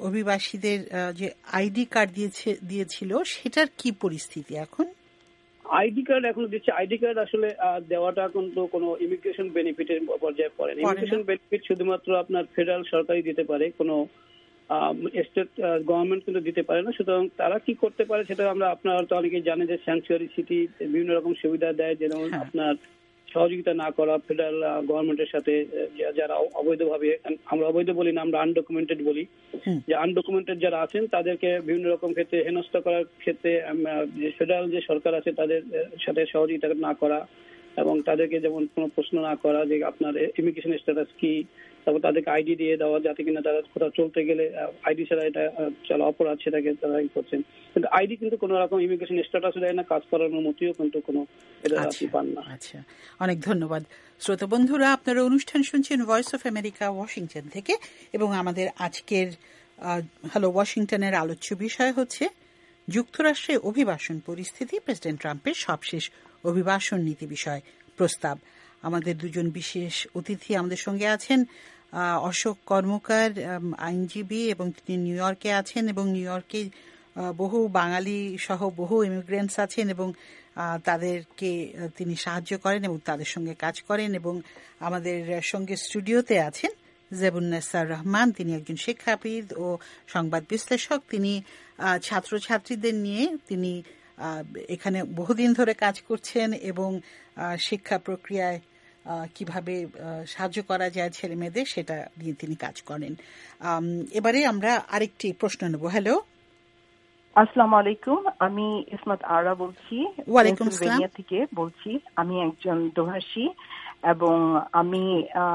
অভিবাসীদের যে আইডি কার্ড দিয়েছিল সেটার কি পরিস্থিতি এখন? আইডি কার্ড এখন দিচ্ছে। আইডি কার্ড আসলে দেওয়াটা কিন্তু কোনো ইমিগ্রেশন বেনিফিটের পর্যায়ে পড়ে না। ইমিগ্রেশন বেনিফিট শুধুমাত্র আপনার ফেডারেল সরকারই দিতে পারে, কোনো স্টেট গভর্নমেন্ট কিন্তু দিতে পারে না। সুতরাং তারা কি করতে পারে সেটা আপনারা তো অনেকেই জানেন যে স্যাংচুয়ারি সিটি বিভিন্ন রকম সুবিধা দেয়, যেমন আপনার সহযোগিতা না করা ফেডারেল গভর্নমেন্টের সাথে যারা অবৈধভাবে, আমরা অবৈধ বলি না, আমরা আনডকুমেন্টেড বলি, যে আনডকুমেন্টেড যারা আছেন তাদেরকে বিভিন্ন রকম ক্ষেত্রে হেনস্থা করার ক্ষেত্রে যে ফেডারেল যে সরকার আছে তাদের সাথে সহযোগিতা না করা, এবং তাদেরকে যেমন কোনো প্রশ্ন না করা যে আপনার ইমিগ্রেশন স্ট্যাটাস কি, তারপর তাদেরকে আইডি দিয়ে দেওয়া যাতে কিনা তারা কোথাও চলতে গেলে আইডি ছাড়া এটা চলা অপরাধ, সেটাকে তারা করছেন। কিন্তু আইডি কিন্তু কোনো রকম ইমিগ্রেশন স্ট্যাটাস দেয় না, কাজ করার অনুমতিও কিন্তু কোনো এটা আপনি পান না। আচ্ছা, অনেক ধন্যবাদ। শ্রোতা বন্ধুরা, আপনারা অনুষ্ঠান শুনছেন ভয়েস অফ আমেরিকা ওয়াশিংটন থেকে, এবং আমাদের আজকের হ্যালো ওয়াশিংটনের আলোচ্য বিষয় হচ্ছে যুক্তরাষ্ট্রে অভিবাসন পরিস্থিতি, প্রেসিডেন্ট ট্রাম্পের সবশেষ অভিবাসন নীতি বিষয় প্রস্তাব। আমাদের দুজন বিশেষ অতিথি আমাদের সঙ্গে আছেন। অশোক কর্মকার আইনজীবী, এবং তিনি নিউ ইয়র্কে আছেন, এবং নিউ ইয়র্কে বহু বাঙালি সহ বহু ইমিগ্রেন্টস আছেন, এবং তাদেরকে তিনি সাহায্য করেন এবং তাদের সঙ্গে কাজ করেন। এবং আমাদের সঙ্গে স্টুডিওতে আছেন জেবুন্নেসার রহমান, তিনি একজন শিক্ষাবিদ ও সংবাদ বিশ্লেষক। তিনি ছাত্রছাত্রীদের নিয়ে তিনি এখানে বহুদিন ধরে কাজ করছেন, এবং শিক্ষা প্রক্রিয়ায় কিভাবে সাহায্য করা যায় ছেলে মেয়েদের সেটা নিয়ে তিনি কাজ করেন। এবারে আমরা আরেকটি প্রশ্ন নেব। হ্যালো, আসসালামু আলাইকুম, আমি ইসমত আরা বলছি, পেনসিলভেনিয়া থেকে বলছি। আমি একজন দোভাষী, এবং আমি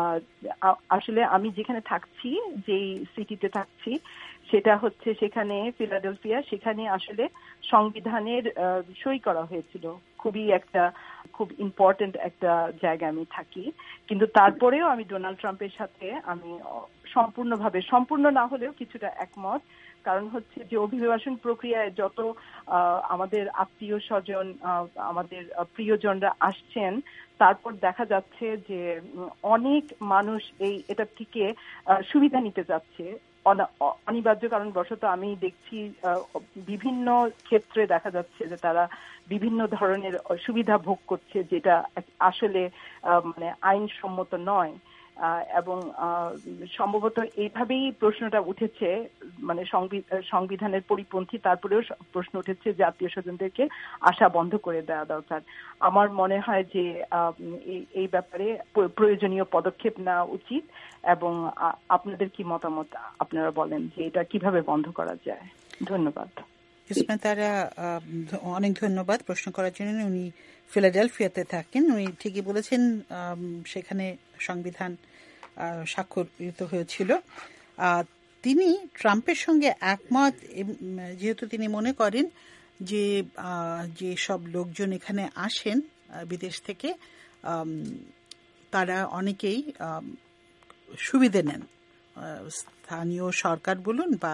আসলে আমি যেখানে থাকছি, যেই সিটিতে থাকছি সেটা হচ্ছে সেখানে ফিলাডেলফিয়া, সেখানে আসলে সংবিধানের সই করা হয়েছিল। খুব ইম্পর্টেন্ট একটা জায়গায় আমি থাকি, কিন্তু তারপরেও আমি ডোনাল্ড ট্রাম্পের সাথে আমি সম্পূর্ণ না হলেও কিছুটা একমত। কারণ হচ্ছে যে অভিবাসন প্রক্রিয়ায় যত আমাদের আত্মীয় স্বজন, আমাদের প্রিয়জনরা আসছেন, তারপর দেখা যাচ্ছে যে অনেক মানুষ এটা থেকে সুবিধা নিতে যাচ্ছে অনিবার্য কারণবশত। আমি দেখছি বিভিন্ন ক্ষেত্রে দেখা যাচ্ছে যে তারা বিভিন্ন ধরনের সুবিধা ভোগ করছে, যেটা আসলে মানে আইনসম্মত নয়। এবং সম্ভবত এইভাবেই প্রশ্নটা উঠেছে, মানে সংবিধানের পরিপন্থী। তারপরেও প্রশ্ন উঠেছে যে আত্মীয় স্বজনদেরকে আসা বন্ধ করে দেওয়া দরকার। আমার মনে হয় যে এই ব্যাপারে প্রয়োজনীয় পদক্ষেপ নেওয়া উচিত। এবং আপনাদের কি মতামত, আপনারা বলেন যে এটা কিভাবে বন্ধ করা যায়? ধন্যবাদ। ইসমাতারা, অনেক ধন্যবাদ প্রশ্ন করার জন্য। উনি ফিলাডেলফিয়াতে থাকেন। উনি ঠিকই বলেছেন, সেখানে সংবিধান স্বাক্ষরিত হয়েছিল। তিনি ট্রাম্পের সঙ্গে একমত, যেহেতু তিনি মনে করেন যে সব লোকজন এখানে আসেন বিদেশ থেকে, তারা অনেকেই সুবিধে নেন, স্থানীয় সরকার বলুন বা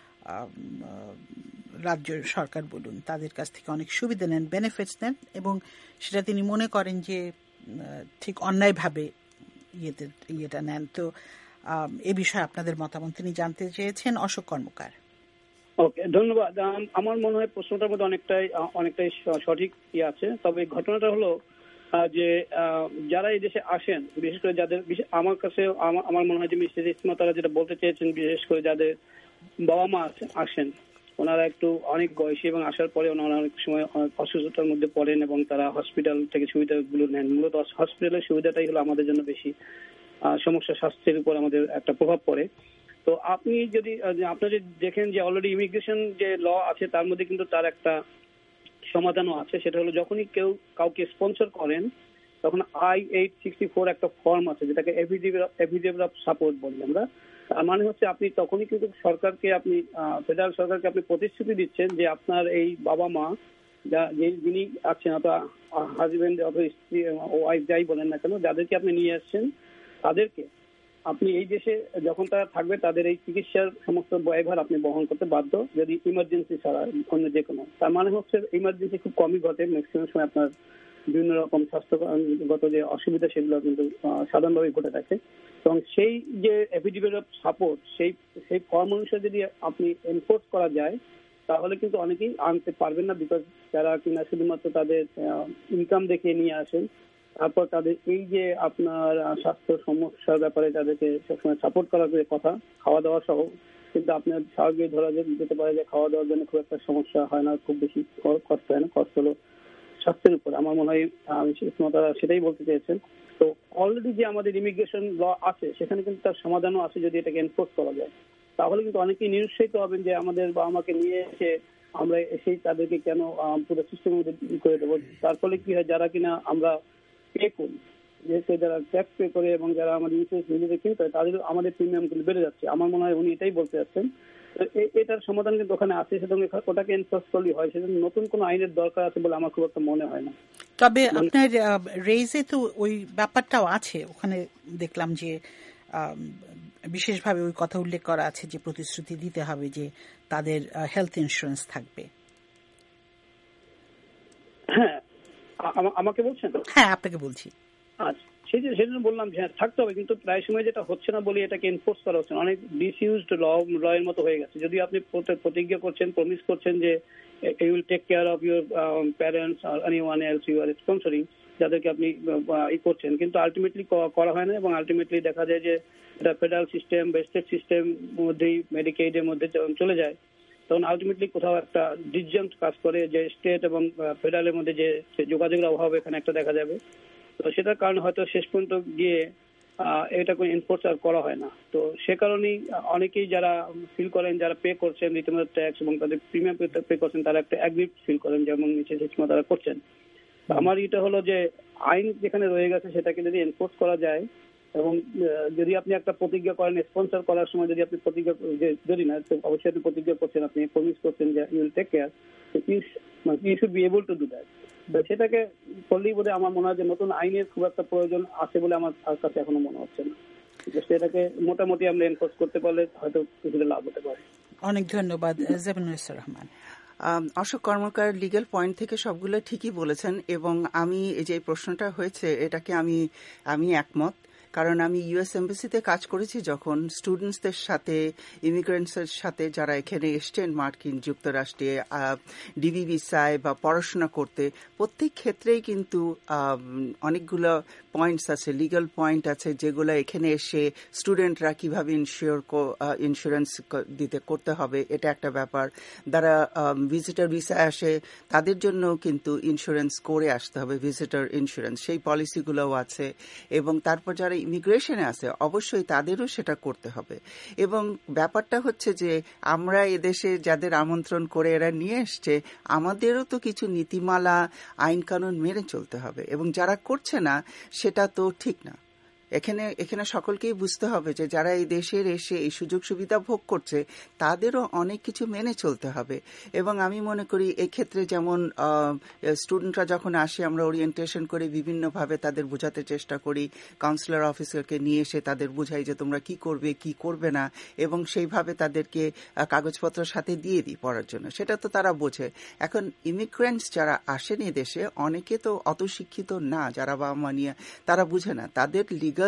রাজ্য সরকার বলুন, তাদের কাছ থেকে অনেক সুবিধা নেন, বেনিফিটস নেন, এবং সেটা তিনি মনে করেন যে ঠিক অন্যায়ভাবে ইয়েটা নেন। তো এ বিষয়ে আপনাদের মতামত তিনি জানতে চেয়েছেন। অশোক কর্মকার। ওকে, ধন্যবাদ। আমার মনে হয় প্রশ্নটার মধ্যে অনেকটাই সঠিক আছে। তবে ঘটনাটা হলো যে যারা এই দেশে আসেন, বিশেষ করে যাদের, আমার কাছে আমার মনে হয় যে মিস্টার ইসমাতারা যেটা বলতে চেয়েছেন, বিশেষ করে যাদের বাবা মা আসেন, ওনারা একটু অনেক বয়সী, এবং আসার পরে ওনারা অনেক সময় অসুস্থতার মধ্যে পড়েন এবং তারা হসপিটাল থেকে সুবিধাগুলো নেন। মূলত হসপিটালের সুবিধাটাই হলো আমাদের জন্য বেশি সমস্যা, স্বাস্থ্যের উপর আমাদের একটা প্রভাব পড়ে। তো আপনি যদি দেখেন যে অলরেডি ইমিগ্রেশন যে ল আছে তার মধ্যে কিন্তু তার একটা সমাধানও আছে। সেটা হলো যখনই কেউ কাউকে স্পন্সর করেন, তখন I-864 একটা ফর্ম আছে, যেটাকে এফিডেভিট অফ সাপোর্ট বলি আমরা। তার মানে হচ্ছে আপনি তখনই কিন্তু সরকারকে, আপনি ফেডারেল সরকারকে আপনি প্রতিশ্রুতি দিচ্ছেন যে আপনার এই বাবা মা যিনি আছেন, অথবা হাজবেন্ড অথবা স্ত্রী ওয়াইফ যাই বলেন না কেন, যাদেরকে আপনি নিয়ে আসছেন, তাদেরকে আপনি এই দেশে যখন তারা থাকবে তাদের এই চিকিৎসার সমস্ত ব্যয়ভার আপনি বহন করতে বাধ্য, যদি ইমার্জেন্সি ছাড়া অন্য যে কোনো। তার মানে হচ্ছে ইমার্জেন্সি খুব কমই ঘটে, ম্যাক্সিমাম সময় আপনার বিভিন্ন রকম স্বাস্থ্যগত যে অসুবিধা সেগুলো কিন্তু সাধারণভাবে ঘটে থাকে। এবং সেই যে এফিডেভিট অফ সাপোর্ট, সেই ফর্ম অনুসারে যদি আপনি এনফোর্স করা যায়, তাহলে কিন্তু অনেকেই আনতে পারবেন না, বিকজ যারা কিনা শুধুমাত্র তাদের ইনকাম দেখে নিয়ে আসেন, তারপর তাদের এই যে আপনার স্বাস্থ্য সমস্যার ব্যাপারে তাদেরকে সবসময় সাপোর্ট করার কথা, খাওয়া দাওয়া সহ, কিন্তু আপনার স্বাভাবিক ধরা যেতে পারে যে খাওয়া দাওয়ার জন্য খুব একটা সমস্যা হয় না, খুব বেশি কষ্ট হয় না, কষ্ট হলো স্বাস্থ্যের উপর। আমার মনে হয় তারা সেটাই বলতে চেয়েছেন। তো অলরেডি যে আমাদের ইমিগ্রেশন ল আছে সেখানে কিন্তু তার সমাধানও আছে, যদি এটাকে এনফোর্স করা যায় তাহলে কিন্তু অনেকেই নিরুৎসাহিত হবেন যে আমাদের বাবা মাকে নিয়ে এসে আমরা এসেই তাদেরকে কেন পুরো সিস্টেমের মধ্যে করে দেবো। তার ফলে কি হয়, যারা কিনা আমরা পে করি, যেহেতু যারা ট্যাক্স পে করে এবং যারা আমাদের ইন্স্যুরেন্স নিজেদের কিনতে হয়, তাদের আমাদের প্রিমিয়াম কিন্তু বেড়ে যাচ্ছে। আমার মনে হয় উনি এটাই বলতে যাচ্ছেন। এটার সমাধান কিন্তু ওখানে আছে, সেজন্য ওটাকে এনফোর্স করলেই হয়, সেজন্য নতুন কোনো আইনের দরকার আছে বলে আমার খুব একটা মনে হয় না। তবে আপনার রেইজে তো ওই ব্যাপারটাও আছে, ওখানে দেখলাম যে বিশেষভাবে ওই কথা উল্লেখ করা আছে যে প্রতিশ্রুতি দিতে হবে যে তাদের হেলথ ইন্স্যুরেন্স থাকবে। হ্যাঁ, আমাকে বলছেন? হ্যাঁ, আপনাকে বলছি। আচ্ছা, সেই জন্য বললাম যে হ্যাঁ থাকতে হবে, কিন্তু প্রায় সময় যেটা হচ্ছে না বলে এটাকে এনফোর্স করা হচ্ছে, অনেক ডিসইউজড ল এর মতো হয়ে গেছে। যদি আপনি প্রতিজ্ঞা করছেন, প্রমিস করছেন যে you will take care of your parents আর anyone else you are sponsoring, যাদেরকে আপনি করছেন, কিন্তু আলটিমেটলি করা হয় না, এবং আলটিমেটলি দেখা যায় যে এটা ফেডারেল সিস্টেম বা স্টেট সিস্টেম মধ্যেই মেডিকেইডের মধ্যে চলে যায়, তখন আলটিমেটলি কোথাও একটা ডিসজাংক্ট কাজ করে, যে স্টেট এবং ফেডারেলের মধ্যে যে যোগাযোগের অভাব এখানে একটা দেখা যাবে। তো সেটার কারণে হয়তো শেষ পর্যন্ত গিয়ে এটা কোনো এনফোর্স আর করা হয় না। তো সে কারণেই অনেকেই যারা ফিল করেন, যারা পে করছেন রীতিমতো ট্যাক্স এবং তাদের প্রিমিয়াম পে করছেন, তারা একটা অ্যাগ্রিড ফিল করেন, যেমন নিচে তারা করছেন। আমার এটা হলো যে আইন যেখানে রয়ে গেছে সেটাকে যদি এনফোর্স করা যায়, এবং যদি আপনি একটা প্রতিজ্ঞা করেন স্পন্সর করার সময়, যদি আপনি প্রতিজ্ঞা যদি না, তো অবশ্যই আপনি প্রতিজ্ঞা করছেন, আপনি প্রমিস করছেন যে you will take care, you should be able to do that. সেটাকে করলেই বোধহয় আমার মনে হয় যে নতুন আইনের খুব একটা প্রয়োজন আছে বলে আমার কাছে এখনো মনে হচ্ছে না। সেটাকে মোটামুটি আমরা এনফোর্স করতে পারলে হয়তো কিছুটা লাভ হতে পারে। অনেক ধন্যবাদ জেবনুর রহমান। অশোক কর্মকার লিগ্যাল পয়েন্ট থেকে সবগুলো ঠিকই বলেছেন, এবং আমি এই যে প্রশ্নটা হয়েছে এটাকে আমি একমত। কারণ আমি ইউএস এমবাসিতে কাজ করেছি, যখন স্টুডেন্টসদের সাথে, ইমিগ্রেন্টসের সাথে যারা এখানে এসছেন মার্কিন যুক্তরাষ্ট্রে ডিবি ভিসায় বা পড়াশোনা করতে, প্রত্যেক ক্ষেত্রেই কিন্তু অনেকগুলো পয়েন্টস আছে, লিগ্যাল পয়েন্ট আছে, যেগুলো এখানে এসে স্টুডেন্টরা কিভাবে ইন্স্যুরেন্স করতে হবে, এটা একটা ব্যাপার। যারা ভিজিটর ভিসায় আসে তাদের জন্য কিন্তু ইন্স্যুরেন্স করে আসতে হবে, ভিজিটর ইন্স্যুরেন্স, সেই পলিসিগুলোও আছে। এবং তারপর যারা ইমিগ্রেশনে আছে অবশ্যই তাদেরও সেটা করতে হবে। এবং ব্যাপারটা হচ্ছে যে আমরা এদেশে যাদের আমন্ত্রণ করে এরা নিয়ে এসছে, আমাদেরও তো কিছু নীতিমালা আইন কানুন মেনে চলতে হবে, এবং যারা করছে না সেটা তো ঠিক না। এখানে সকলকেই বুঝতে হবে যে যারা এই দেশের এসে এই সুযোগ সুবিধা ভোগ করছে তাদেরও অনেক কিছু মেনে চলতে হবে। এবং আমি মনে করি এক্ষেত্রে যেমন স্টুডেন্টরা যখন আসে, আমরা ওরিয়েন্টেশন করে বিভিন্নভাবে তাদের বোঝাতে চেষ্টা করি, কাউন্সিলর অফিসারকে নিয়ে এসে তাদের বুঝাই যে তোমরা কি করবে কি করবে না, এবং সেইভাবে তাদেরকে কাগজপত্র সাথে দিয়ে দিই পড়ার জন্য, সেটা তো তারা বোঝে। এখন ইমিগ্রেন্টস যারা আসেন এই দেশে, অনেকে তো অত শিক্ষিত না, যারা বাবা মা নিয়ে, তারা বুঝে না, তাদের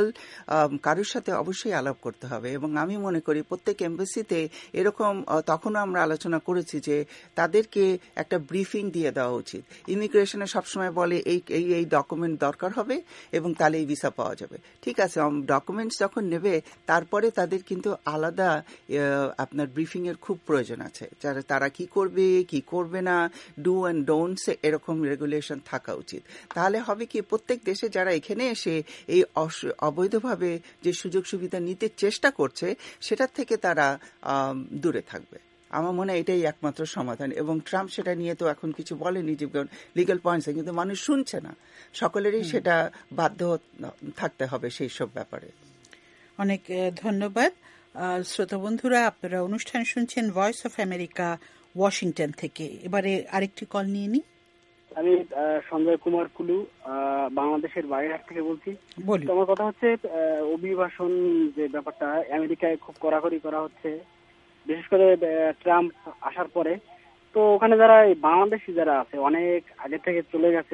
কারোর সাথে অবশ্যই আলাপ করতে হবে। এবং আমি মনে করি প্রত্যেক এমবাসিতে এরকম, তখনও আমরা আলোচনা করেছি যে তাদেরকে একটা ব্রিফিং দিয়ে দেওয়া উচিত। ইমিগ্রেশনে সবসময় বলে এই ডকুমেন্ট দরকার হবে এবং তাহলে এই ভিসা পাওয়া যাবে। ঠিক আছে, ডকুমেন্টস যখন নেবে তারপরে তাদের কিন্তু আলাদা আপনার ব্রিফিং এর খুব প্রয়োজন আছে, তারা কি করবে কি করবে না, ডু অ্যান্ড ডোন্টস, এরকম রেগুলেশন থাকা উচিত। তাহলে হবে কি, প্রত্যেক দেশে যারা এখানে এসে এই অবৈধভাবে যে সুযোগ সুবিধা নিতে চেষ্টা করছে সেটার থেকে তারা দূরে থাকবে। আমার মনে হয় এটাই একমাত্র সমাধান। এবং ট্রাম্প সেটা নিয়ে তো এখন কিছু বলেনি যে লিগ্যাল পয়েন্টস, কিন্তু মানুষ শুনছে না, সকলেরই সেটা বাধ্য থাকতে হবে সেই সব ব্যাপারে। অনেক ধন্যবাদ। শ্রোতা বন্ধুরা, আপনারা অনুষ্ঠান শুনছেন ভয়েস অফ আমেরিকা ওয়াশিংটন থেকে। এবারে আরেকটি কল নিয়ে নিই। আমি সঞ্জয় কুমার কুলু বাংলাদেশের বাইরের থেকে বলছি। আমার কথা হচ্ছে অভিবাসন যে ব্যাপারটা আমেরিকায় খুব কড়াকড়ি করা হচ্ছে, বিশেষ করে ট্রাম্প আসার পরে। তো ওখানে যারা বাংলাদেশি যারা আছে অনেক আগে থেকে চলে গেছে,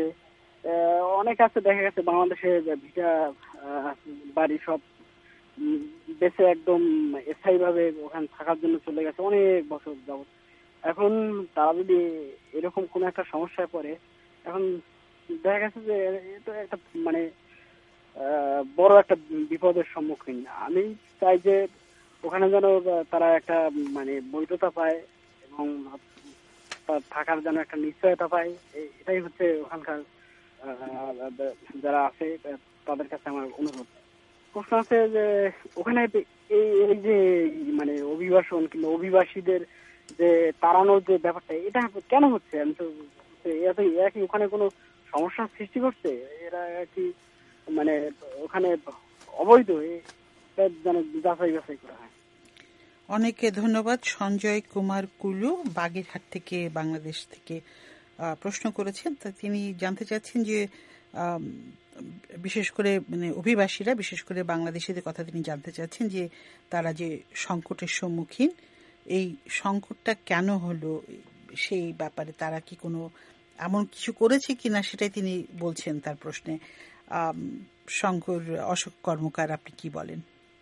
অনেক আছে দেখা গেছে বাংলাদেশে ভিসা বাড়ি সব বেঁচে একদম স্থায়ীভাবে ওখানে থাকার জন্য চলে গেছে অনেক বছর যাবত। এখন তারা যদি এরকম কোন একটা সমস্যায় পড়ে, এখন দেখা গেছে যে এটা একটা মানে বড় একটা বিপদের সম্মুখীন। আমি চাই যে ওখানে যেন তারা একটা মানে বৈধতা পায় এবং থাকার যেন একটা নিশ্চয়তা পায়। এটাই হচ্ছে ওখানকার যারা আছে তাদের কাছে আমার অনুরোধ। প্রশ্ন আছে যে ওখানে এই যে মানে অভিবাসন কিংবা অভিবাসীদের যে তাড়ানোর যে ব্যাপারটা, এটা কেন হচ্ছে? আমি তো এরা কি ওখানে কোনো সমস্যার সৃষ্টি করছে? এরা কি মানে ওখানে অবৈধ? যেন যাচাই বাছাই করা হয়। অনেক ধন্যবাদ। সঞ্জয় কুমার কুলু বাগেরহাট থেকে, বাংলাদেশ থেকে প্রশ্ন করেছেন। তা তিনি জানতে চাচ্ছেন যে বিশেষ করে মানে অভিবাসীরা, বিশেষ করে বাংলাদেশিদের কথা তিনি জানতে চাচ্ছেন যে তারা যে সংকটের সম্মুখীন, এই সংকটটা কেন হলো, সেই ব্যাপারে তারা কি কোনো এমন কিছু করেছে কিনা সেটাই তিনি বলছেন তার প্রশ্নে। শঙ্কর অশোক কর্মকার, আপনি কি বলেন?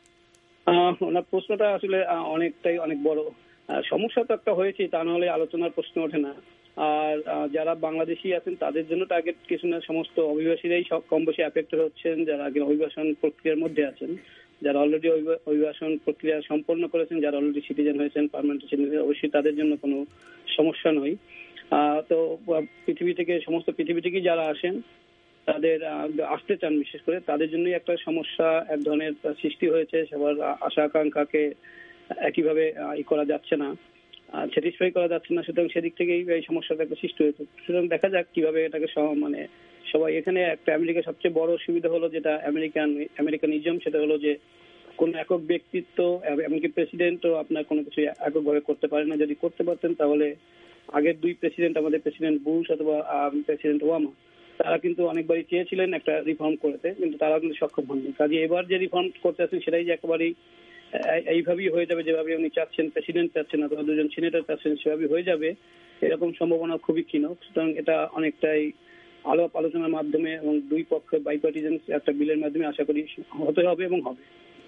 ওনার প্রশ্নটা আসলে অনেক বড় সমস্যা তো একটা হয়েছে, তা নাহলে আলোচনার প্রশ্ন ওঠে না। আর যারা বাংলাদেশি আছেন তাদের জন্য টার্গেট কিছু না, সমস্ত অভিবাসীরাই সব কম বেশি এফেক্টেড হচ্ছেন, যারা অভিবাসন প্রক্রিয়ার মধ্যে আছেন, যারা অলরেডি অভিবাসন প্রক্রিয়া সম্পন্ন করেছেন, যারা অলরেডি সিটিজেন হয়েছেন, পার্মানেন্ট সিটিজেন, অবশ্যই তাদের জন্য কোনো সমস্যা নয়। তো সমস্ত পৃথিবী থেকে যারা আসেন তাদের আসতে চান, বিশেষ করে তাদের জন্যই একটা সমস্যা এক ধরনের সৃষ্টি হয়েছে। সবার আশা আকাঙ্ক্ষাকে একইভাবে করা যাচ্ছে না, স্যাটিসফাই করা যাচ্ছে না, সুতরাং সেদিক থেকেই এই সমস্যাটা একটা সৃষ্টি হয়েছে। সুতরাং দেখা যাক কিভাবে এটাকে মানে সবাই এখানে একটা আমেরিকার সবচেয়ে বড় সুবিধা হলো যেটা আমেরিকানিজম, সেটা হলো যে কোন একক ব্যক্তিত্ব, এমনকি প্রেসিডেন্টও আপনার কোনো কিছু এককভাবে করতে পারে না। যদি করতে পারতেন তাহলে আগের দুই প্রেসিডেন্ট, আমাদের প্রেসিডেন্ট বুশ অথবা প্রেসিডেন্ট ওবামা, তারা কিন্তু অনেকবারই চেয়েছিলেন একটা রিফর্ম করতে, কিন্তু তারা কিন্তু সক্ষম হননি। কাজে এবার যে রিফর্ম করতে আছেন সেটাই যে একেবারেই এইভাবেই হয়ে যাবে যেভাবে উনি চাচ্ছেন, প্রেসিডেন্ট চাচ্ছেন অথবা দুজন সিনেটর চাচ্ছেন সেভাবে হয়ে যাবে, এরকম সম্ভাবনা খুবই ক্ষীণ। সুতরাং এটা অনেকটাই আলোচনার মাধ্যমে এবং দুই পক্ষের বাইপার্টিজান একটা বিলের মাধ্যমে আশা করি হতে হবে এবং হবে।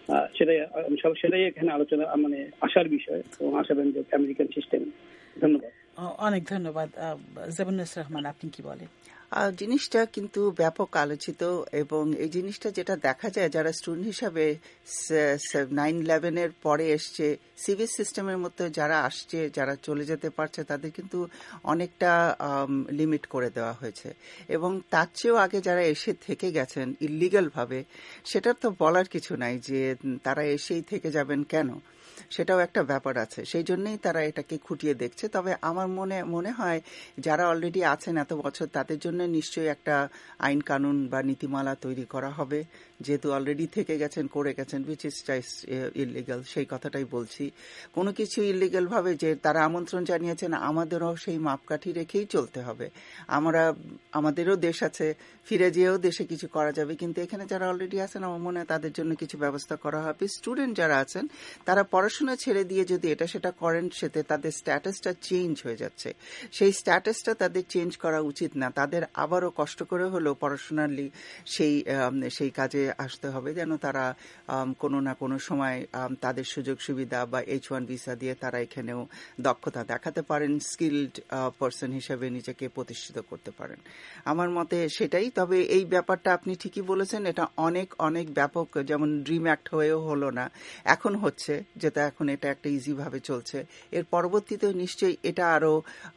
সেটাই এখানে আলোচনা মানে আশার বিষয় এবং আশাবান যে আমেরিকান সিস্টেম। ধন্যবাদ। অনেক ধন্যবাদ। জাবুন্নেস রহমান, আপনি কি বলেন? জিনিসটা কিন্তু ব্যাপক আলোচিত এবং এই জিনিসটা যেটা দেখা যায়, যারা স্টুডেন্ট হিসাবে 9/11 পরে এসছে, সিভিল সিস্টেমের মধ্যে যারা আসছে, যারা চলে যেতে পারছে, তাদের কিন্তু অনেকটা লিমিট করে দেওয়া হয়েছে। এবং তার চেয়েও আগে যারা এসে থেকে গেছেন ইলিগাল ভাবে, সেটার তো বলার কিছু নাই যে তারা এসেই থেকে যাবেন কেন, সেটাও একটা ব্যাপার আছে। সেই জন্যই তারা এটাকে খুঁটিয়ে দেখছে। তবে আমার মনে হয় যারা অলরেডি আছেন এত বছর, তাদের জন্য নিশ্চয়ই একটা আইন কানুন বা নীতিমালা তৈরি করা হবে, যেহেতু অলরেডি থেকে গেছেন, করে গেছেন, উইচ ইজ ইলিগাল। সেই কথাটাই বলছি। কোনো কিছু ইলিগাল ভাবে যে তারা আমন্ত্রণ জানিয়েছেন, আমাদেরও সেই মাপকাঠি রেখেই চলতে হবে। আমাদেরও দেশ আছে, ফিরে যেয়েও দেশে কিছু করা যাবে, কিন্তু এখানে যারা অলরেডি আছেন আমার মনে হয় তাদের জন্য কিছু ব্যবস্থা করা হবে। স্টুডেন্ট যারা আছেন তারা পড়াশোনা ছেড়ে দিয়ে যদি এটা সেটা করেন, সেতে তাদের স্ট্যাটাসটা চেঞ্জ হয়ে যাচ্ছে। সেই স্ট্যাটাসটা তাদের চেঞ্জ করা উচিত না। তাদের আবারও কষ্ট করে হলেও পড়াশোনালি সেই কাজে আসতে হবে, যেন তারা কোনো না কোনো সময় তাদের সুযোগ সুবিধা বা H1 ভিসা দিয়ে তারা এখানেও দক্ষতা দেখাতে পারেন, স্কিলড পারসন হিসেবে নিজেকে প্রতিষ্ঠিত করতে পারেন। আমার মতে সেটাই। তবে এই ব্যাপারটা আপনি ঠিকই বলেছেন, এটা অনেক ব্যাপক, যেমন ড্রিম অ্যাক্ট হয়েও হলো না, এখন হচ্ছে, যেটা এখন এটা একটা ইজি ভাবে চলছে। এর পরবর্তীতে নিশ্চয়ই এটা আরো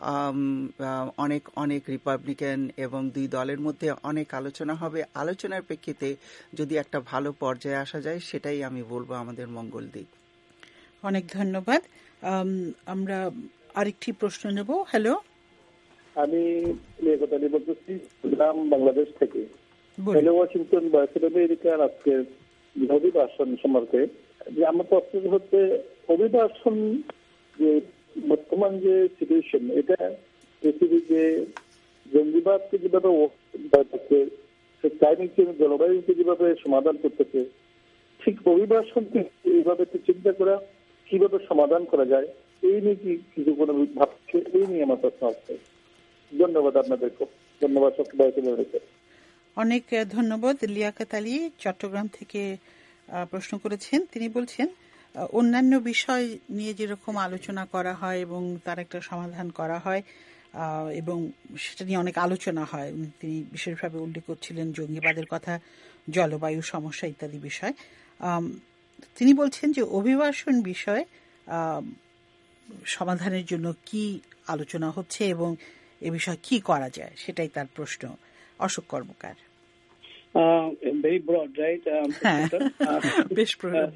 অনেক রিপাবলিকান এবং দুই দলের মধ্যে অনেক আলোচনা হবে। আলোচনার প্রেক্ষিতে যদি একটা ভালো পর্যায়ে আসা যায়, সেটাই আমি বলবো আমাদের মঙ্গল দিক। অনেক ধন্যবাদ। আমরা আরেকটি প্রশ্ন নেব। হ্যালো, আমি বলতেছি বাংলাদেশ থেকে। হ্যালো ওয়াশিংটন ভয়েস আমেরিকার আজকের অভিবাসন সম্পর্কে যে আমার প্রশ্ন হচ্ছে, অভিবাসন যে বর্তমান যে সিচুয়েশন, এটা পৃথিবী যে জঙ্গিবাদকে যেভাবে ক্লাইমেট চেঞ্জ, জলবায়ুকে যেভাবে সমাধান করতেছে, ঠিক অভিবাসনকে এইভাবে চিন্তা করা কিভাবে সমাধান করা যায়, এই নিয়ে কি কিছু কোনো ভাবছে? এই নিয়ে আমার প্রশ্ন আছে। ধন্যবাদ আপনাদেরকে। ধন্যবাদ। অনেক ধন্যবাদ। লিয়াকত আলী চট্টগ্রাম থেকে প্রশ্ন করেছেন। তিনি বলছেন, অন্যান্য বিষয় নিয়ে যেরকম আলোচনা করা হয় এবং তার একটা সমাধান করা হয় এবং সেটা নিয়ে অনেক আলোচনা হয়, তিনি বিশেষভাবে উল্লেখ করছিলেন জঙ্গিবাদের কথা, জলবায়ু সমস্যা ইত্যাদি বিষয়। তিনি বলছেন যে অভিবাসন বিষয়ে সমাধানের জন্য কি আলোচনা হচ্ছে এবং এ বিষয়ে কি করা যায়, সেটাই তার প্রশ্ন। Ashok Karmakar. Very broad, right? বেশ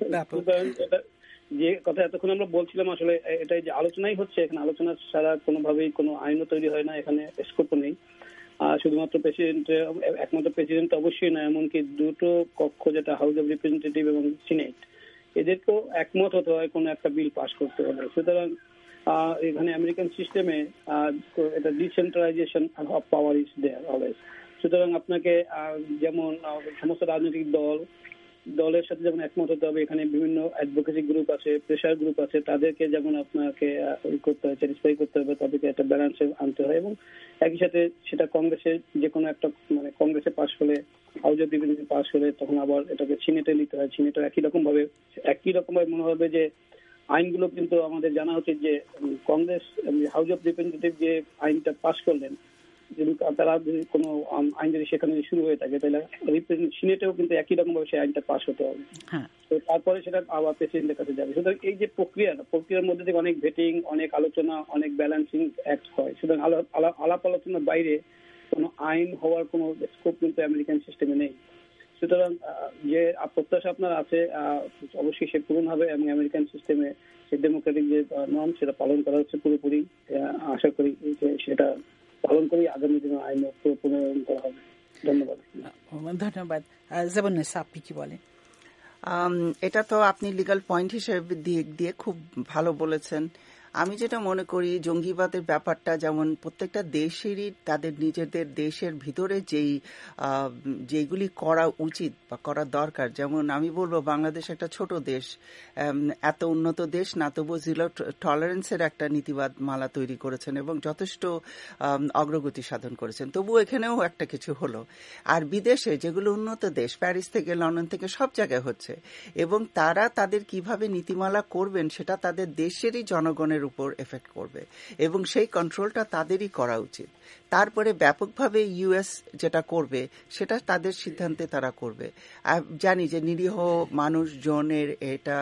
যে কথা এতক্ষণ আমরা বলছিলাম, আসলে এটাই যে আলোচনাই হচ্ছে, এখানে আলোচনা ছাড়া কোনোভাবেই কোনো আইনও তৈরি হয় না, এখানে স্কোপও নেই। শুধুমাত্র একমাত্র প্রেসিডেন্ট অবশ্যই না, এমনকি দুটো কক্ষ, যেটা হাউস অব রিপ্রেজেন্টেটিভ এবং সিনেট, এদেরকেও একমত হতে হয় কোনো একটা বিল পাস করতে হলে। সুতরাং এখানে আমেরিকান সিস্টেমে এটা decentralisation of power is there always. সুতরাং আপনাকে যেমন সমস্ত রাজনৈতিক দলের সাথে যেমন একমত হতে হবে, এখানে বিভিন্ন অ্যাডভোকেসি গ্রুপ আছে, প্রেশার গ্রুপ আছে, তাদেরকে যেমন আপনাকে করতে হয়, স্যাটিসফাই করতে হবে, তাদেরকে একটা ব্যালেন্সে আনতে হয়, এবং একই সাথে সেটা কংগ্রেসে যে কোনো একটা কংগ্রেসে পাস হলে, হাউস অব রিপ্রেজেন্টেটিভ পাস হলে, তখন আবার এটাকে সিনেটে নিতে হয়। সিনেটে একই রকম ভাবে মনে হবে যে আইনগুলো, কিন্তু আমাদের জানা উচিত যে কংগ্রেস হাউস অব রিপ্রেজেন্টেটিভ যে আইনটা পাস করলেন, তারা যদি কোনো আইন যদি সেখানে শুরু হয়ে থাকে, তাহলে সিনেটেও কিন্তু একই রকম ভাবে সেই আইনটা পাস হতে হবে। তো তারপরে সেটা আবার প্রেসিডেন্টের কাছে যাবে। সুতরাং এই যে প্রক্রিয়ার মধ্যে থেকে অনেক ভেটিং, অনেক আলোচনা, অনেক ব্যালেন্সিং অ্যাক্ট হয়। সুতরাং আলাপ আলোচনার বাইরে কোনো আইন হওয়ার কোনো স্কোপ কিন্তু আমেরিকান সিস্টেমে নেই। সুতরাং যে প্রত্যাশা আপনার আছে, অবশ্যই সে পূরণ হবে, এবং আমেরিকান সিস্টেমে সেই ডেমোক্রেটিক যে নর্ম, সেটা পালন করা হচ্ছে পুরোপুরি। আশা করি সেটা পালন করি আগামী দিনে আইন প্রণয়ন করা হবে। ধন্যবাদ। ধন্যবাদ। জেবুন্নেসা, আপনি কি বলেন? এটা তো আপনি লিগ্যাল পয়েন্ট হিসেবে দিয়ে খুব ভালো বলেছেন। আমি যেটা মনে করি, জঙ্গিবাদের ব্যাপারটা যেমন প্রত্যেকটা দেশেরই তাদের নিজেদের দেশের ভিতরে যেইগুলি করা উচিত বা করা দরকার, যেমন আমি বলবো বাংলাদেশ একটা ছোট দেশ, এত উন্নত দেশ না, তবু জিরো টলারেন্সের একটা নীতিবাদ মালা তৈরি করেছেন এবং যথেষ্ট অগ্রগতি সাধন করেছেন। তবুও এখানেও একটা কিছু হলো। আর বিদেশে যেগুলো উন্নত দেশ, প্যারিস থেকে লন্ডন থেকে সব জায়গায় হচ্ছে, এবং তারা তাদের কিভাবে নীতিমালা করবেন সেটা তাদের দেশেরই জনগণের উপর এফেক্ট করবে, এবং সেই কন্ট্রোলটা তাদেরই করা উচিত। তারপরে ব্যাপকভাবে ইউএস যেটা করবে সেটা তাদের সিদ্ধান্তে তারা করবে। জানি যে নিরীহ মানুষজনের এটা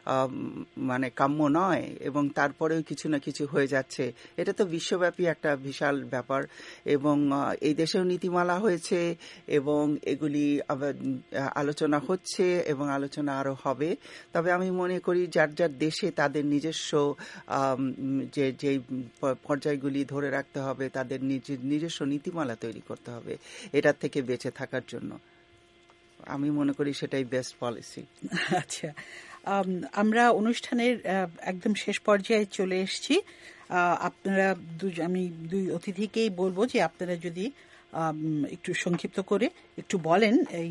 কাম্য নয়, এবং তারপরেও কিছু না কিছু হয়ে যাচ্ছে। এটা তো বিশ্বব্যাপী একটা বিশাল ব্যাপার, এবং এই দেশেও নীতিমালা হয়েছে এবং এগুলি আলোচনা হচ্ছে এবং আলোচনা আরো হবে। তবে আমি মনে করি যার যার দেশে তাদের নিজস্ব যে পর্যায়গুলি ধরে রাখতে হবে, তাদের নিজস্ব নীতিমালা তৈরি করতে হবে এটার থেকে বেঁচে থাকার জন্য। আমি মনে করি সেটাই বেস্ট পলিসি। আচ্ছা, আমরা অনুষ্ঠানের একদম শেষ পর্যায়ে চলে এসেছি। আপনারা আমি দুই অতিথিকেই বলবো যে আপনারা যদি একটু সংক্ষিপ্ত করে একটু বলেন, এই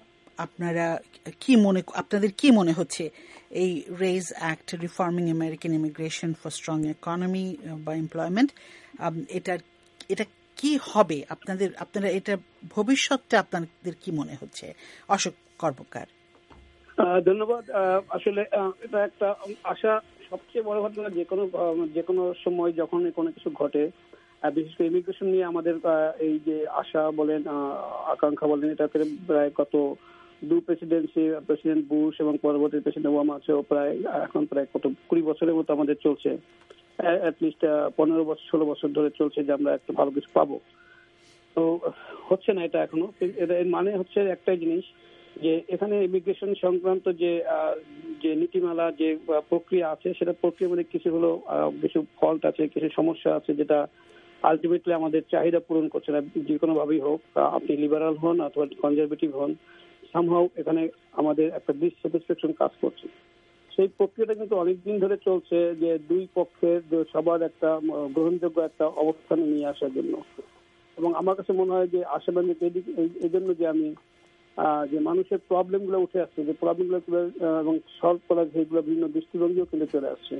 আপনাদের কি মনে হচ্ছে এই RAISE act, reforming American immigration for strong economy বা এমপ্লয়মেন্ট, এটা কি হবে আপনারা এটা ভবিষ্যৎটা আপনাদের কি মনে হচ্ছে? অশোক কর্মকার। ধন্যবাদ। আসলে এটা একটা আশা, সবচেয়ে বড় ঘটনা যে কোনো সময় যখন কোনো কিছু ঘটে, বিশেষ করে ইমিগ্রেশন নিয়ে আমাদের এই যে আশা বলেন, আকাঙ্ক্ষা বলেন, এটা প্রায় গত প্রেসিডেন্ট বুশ এবং পরবর্তী প্রেসিডেন্ট ওবামা আছে, এখন প্রায় 20 বছরের মতো আমাদের চলছে, অ্যাটলিস্ট 15-16 বছর ধরে চলছে যে আমরা একটা ভালো কিছু পাবো। তো হচ্ছে না এটা এখনো। এর মানে হচ্ছে একটাই জিনিস, যে এখানে ইমিগ্রেশন সংক্রান্ত যে নীতিমালা, যে প্রক্রিয়া আছে, সেটা প্রক্রিয়ার মধ্যে কিছু ফল্ট আছে, কিছু সমস্যা আছে, যেটা আলটিমেটলি আমাদের চাহিদা পূরণ করছে না, যে কোনো ভাবেই হোক। আপনি লিবারাল হন অথবা কনজারভেটিভ হন, সামহাও এখানে আমাদের একটা ডিসস্যাটিসফ্যাকশন কাজ করছে। সেই প্রক্রিয়াটা কিন্তু অনেকদিন ধরে চলছে, যে দুই পক্ষের সবার একটা গ্রহণযোগ্য একটা অবস্থানে নিয়ে আসার জন্য। এবং আমার কাছে মনে হয় যে আশাবাদী এই জন্য যে আমি যে মানুষের প্রবলেম গুলো উঠে আসছে, যে প্রবলেম গুলো এবং সলভ করার যেগুলো বিভিন্ন দৃষ্টিভঙ্গিও কিন্তু চলে আসছে।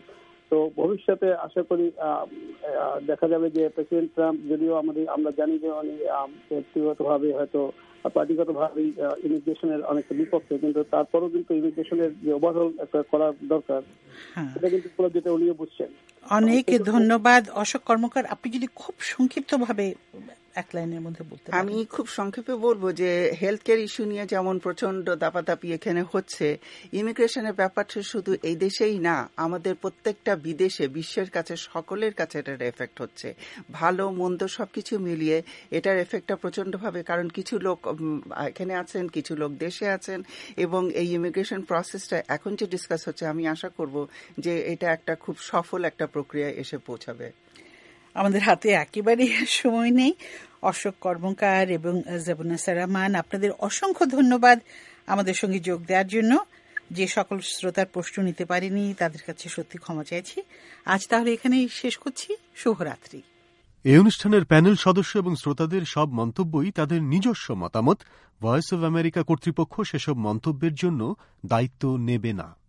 তো ভবিষ্যতে আশা করি দেখা যাবে যে প্রেসিডেন্ট ট্রাম্প, যদিও আমরা জানি যে উনি ব্যক্তিগতভাবে হয়তো পার্টিগতভাবেই ইমিগ্রেশনের অনেকটা বিপক্ষে, কিন্তু তারপরেও কিন্তু ইমিগ্রেশনের যে ওভারঅল একটা করা দরকার সেটা কিন্তু পুরো যেটা উনিও বুঝছেন। অনেক ধন্যবাদ অশোক কর্মকার। আপনি যদি খুব সংক্ষিপ্তভাবে এক লাইনের মধ্যে বলতে। আমি খুব সংক্ষেপে বলবো যে হেলথ কেয়ার ইস্যু নিয়ে যেমন প্রচন্ড দাপাদাপি এখানে হচ্ছে, ইমিগ্রেশনের ব্যাপারটা শুধু এই দেশেই না, আমাদের প্রত্যেকটা বিদেশে, বিশ্বের কাছে, সকলের কাছে এটার এফেক্ট হচ্ছে। ভালো মন্দ সবকিছু মিলিয়ে এটার এফেক্টটা প্রচন্ডভাবে, কারণ কিছু লোক এখানে আছেন, কিছু লোক দেশে আছেন, এবং এই ইমিগ্রেশন প্রসেসটা এখন যে ডিসকাস হচ্ছে, আমি আশা করব যে এটা একটা খুব সফল একটা প্রক্রিয়ায় এসে পৌঁছাবে। আমাদের হাতে একেবারে সময় নেই। অশোক কর্মকার এবং জেবুন্নেসা রহমান, আপনাদের অসংখ্য ধন্যবাদ আমাদের সঙ্গে যোগ দেওয়ার জন্য। যে সকল শ্রোতার প্রশ্ন নিতে পারিনি তাদের কাছে সত্যি ক্ষমা চাইছি। আজ তাহলে এখানেই শেষ করছি। শুভরাত্রি। এই অনুষ্ঠানের প্যানেল সদস্য এবং শ্রোতাদের সব মন্তব্যই তাদের নিজস্ব মতামত। ভয়েস অব আমেরিকা কর্তৃপক্ষ সেসব মন্তব্যের জন্য দায়িত্ব নেবে না।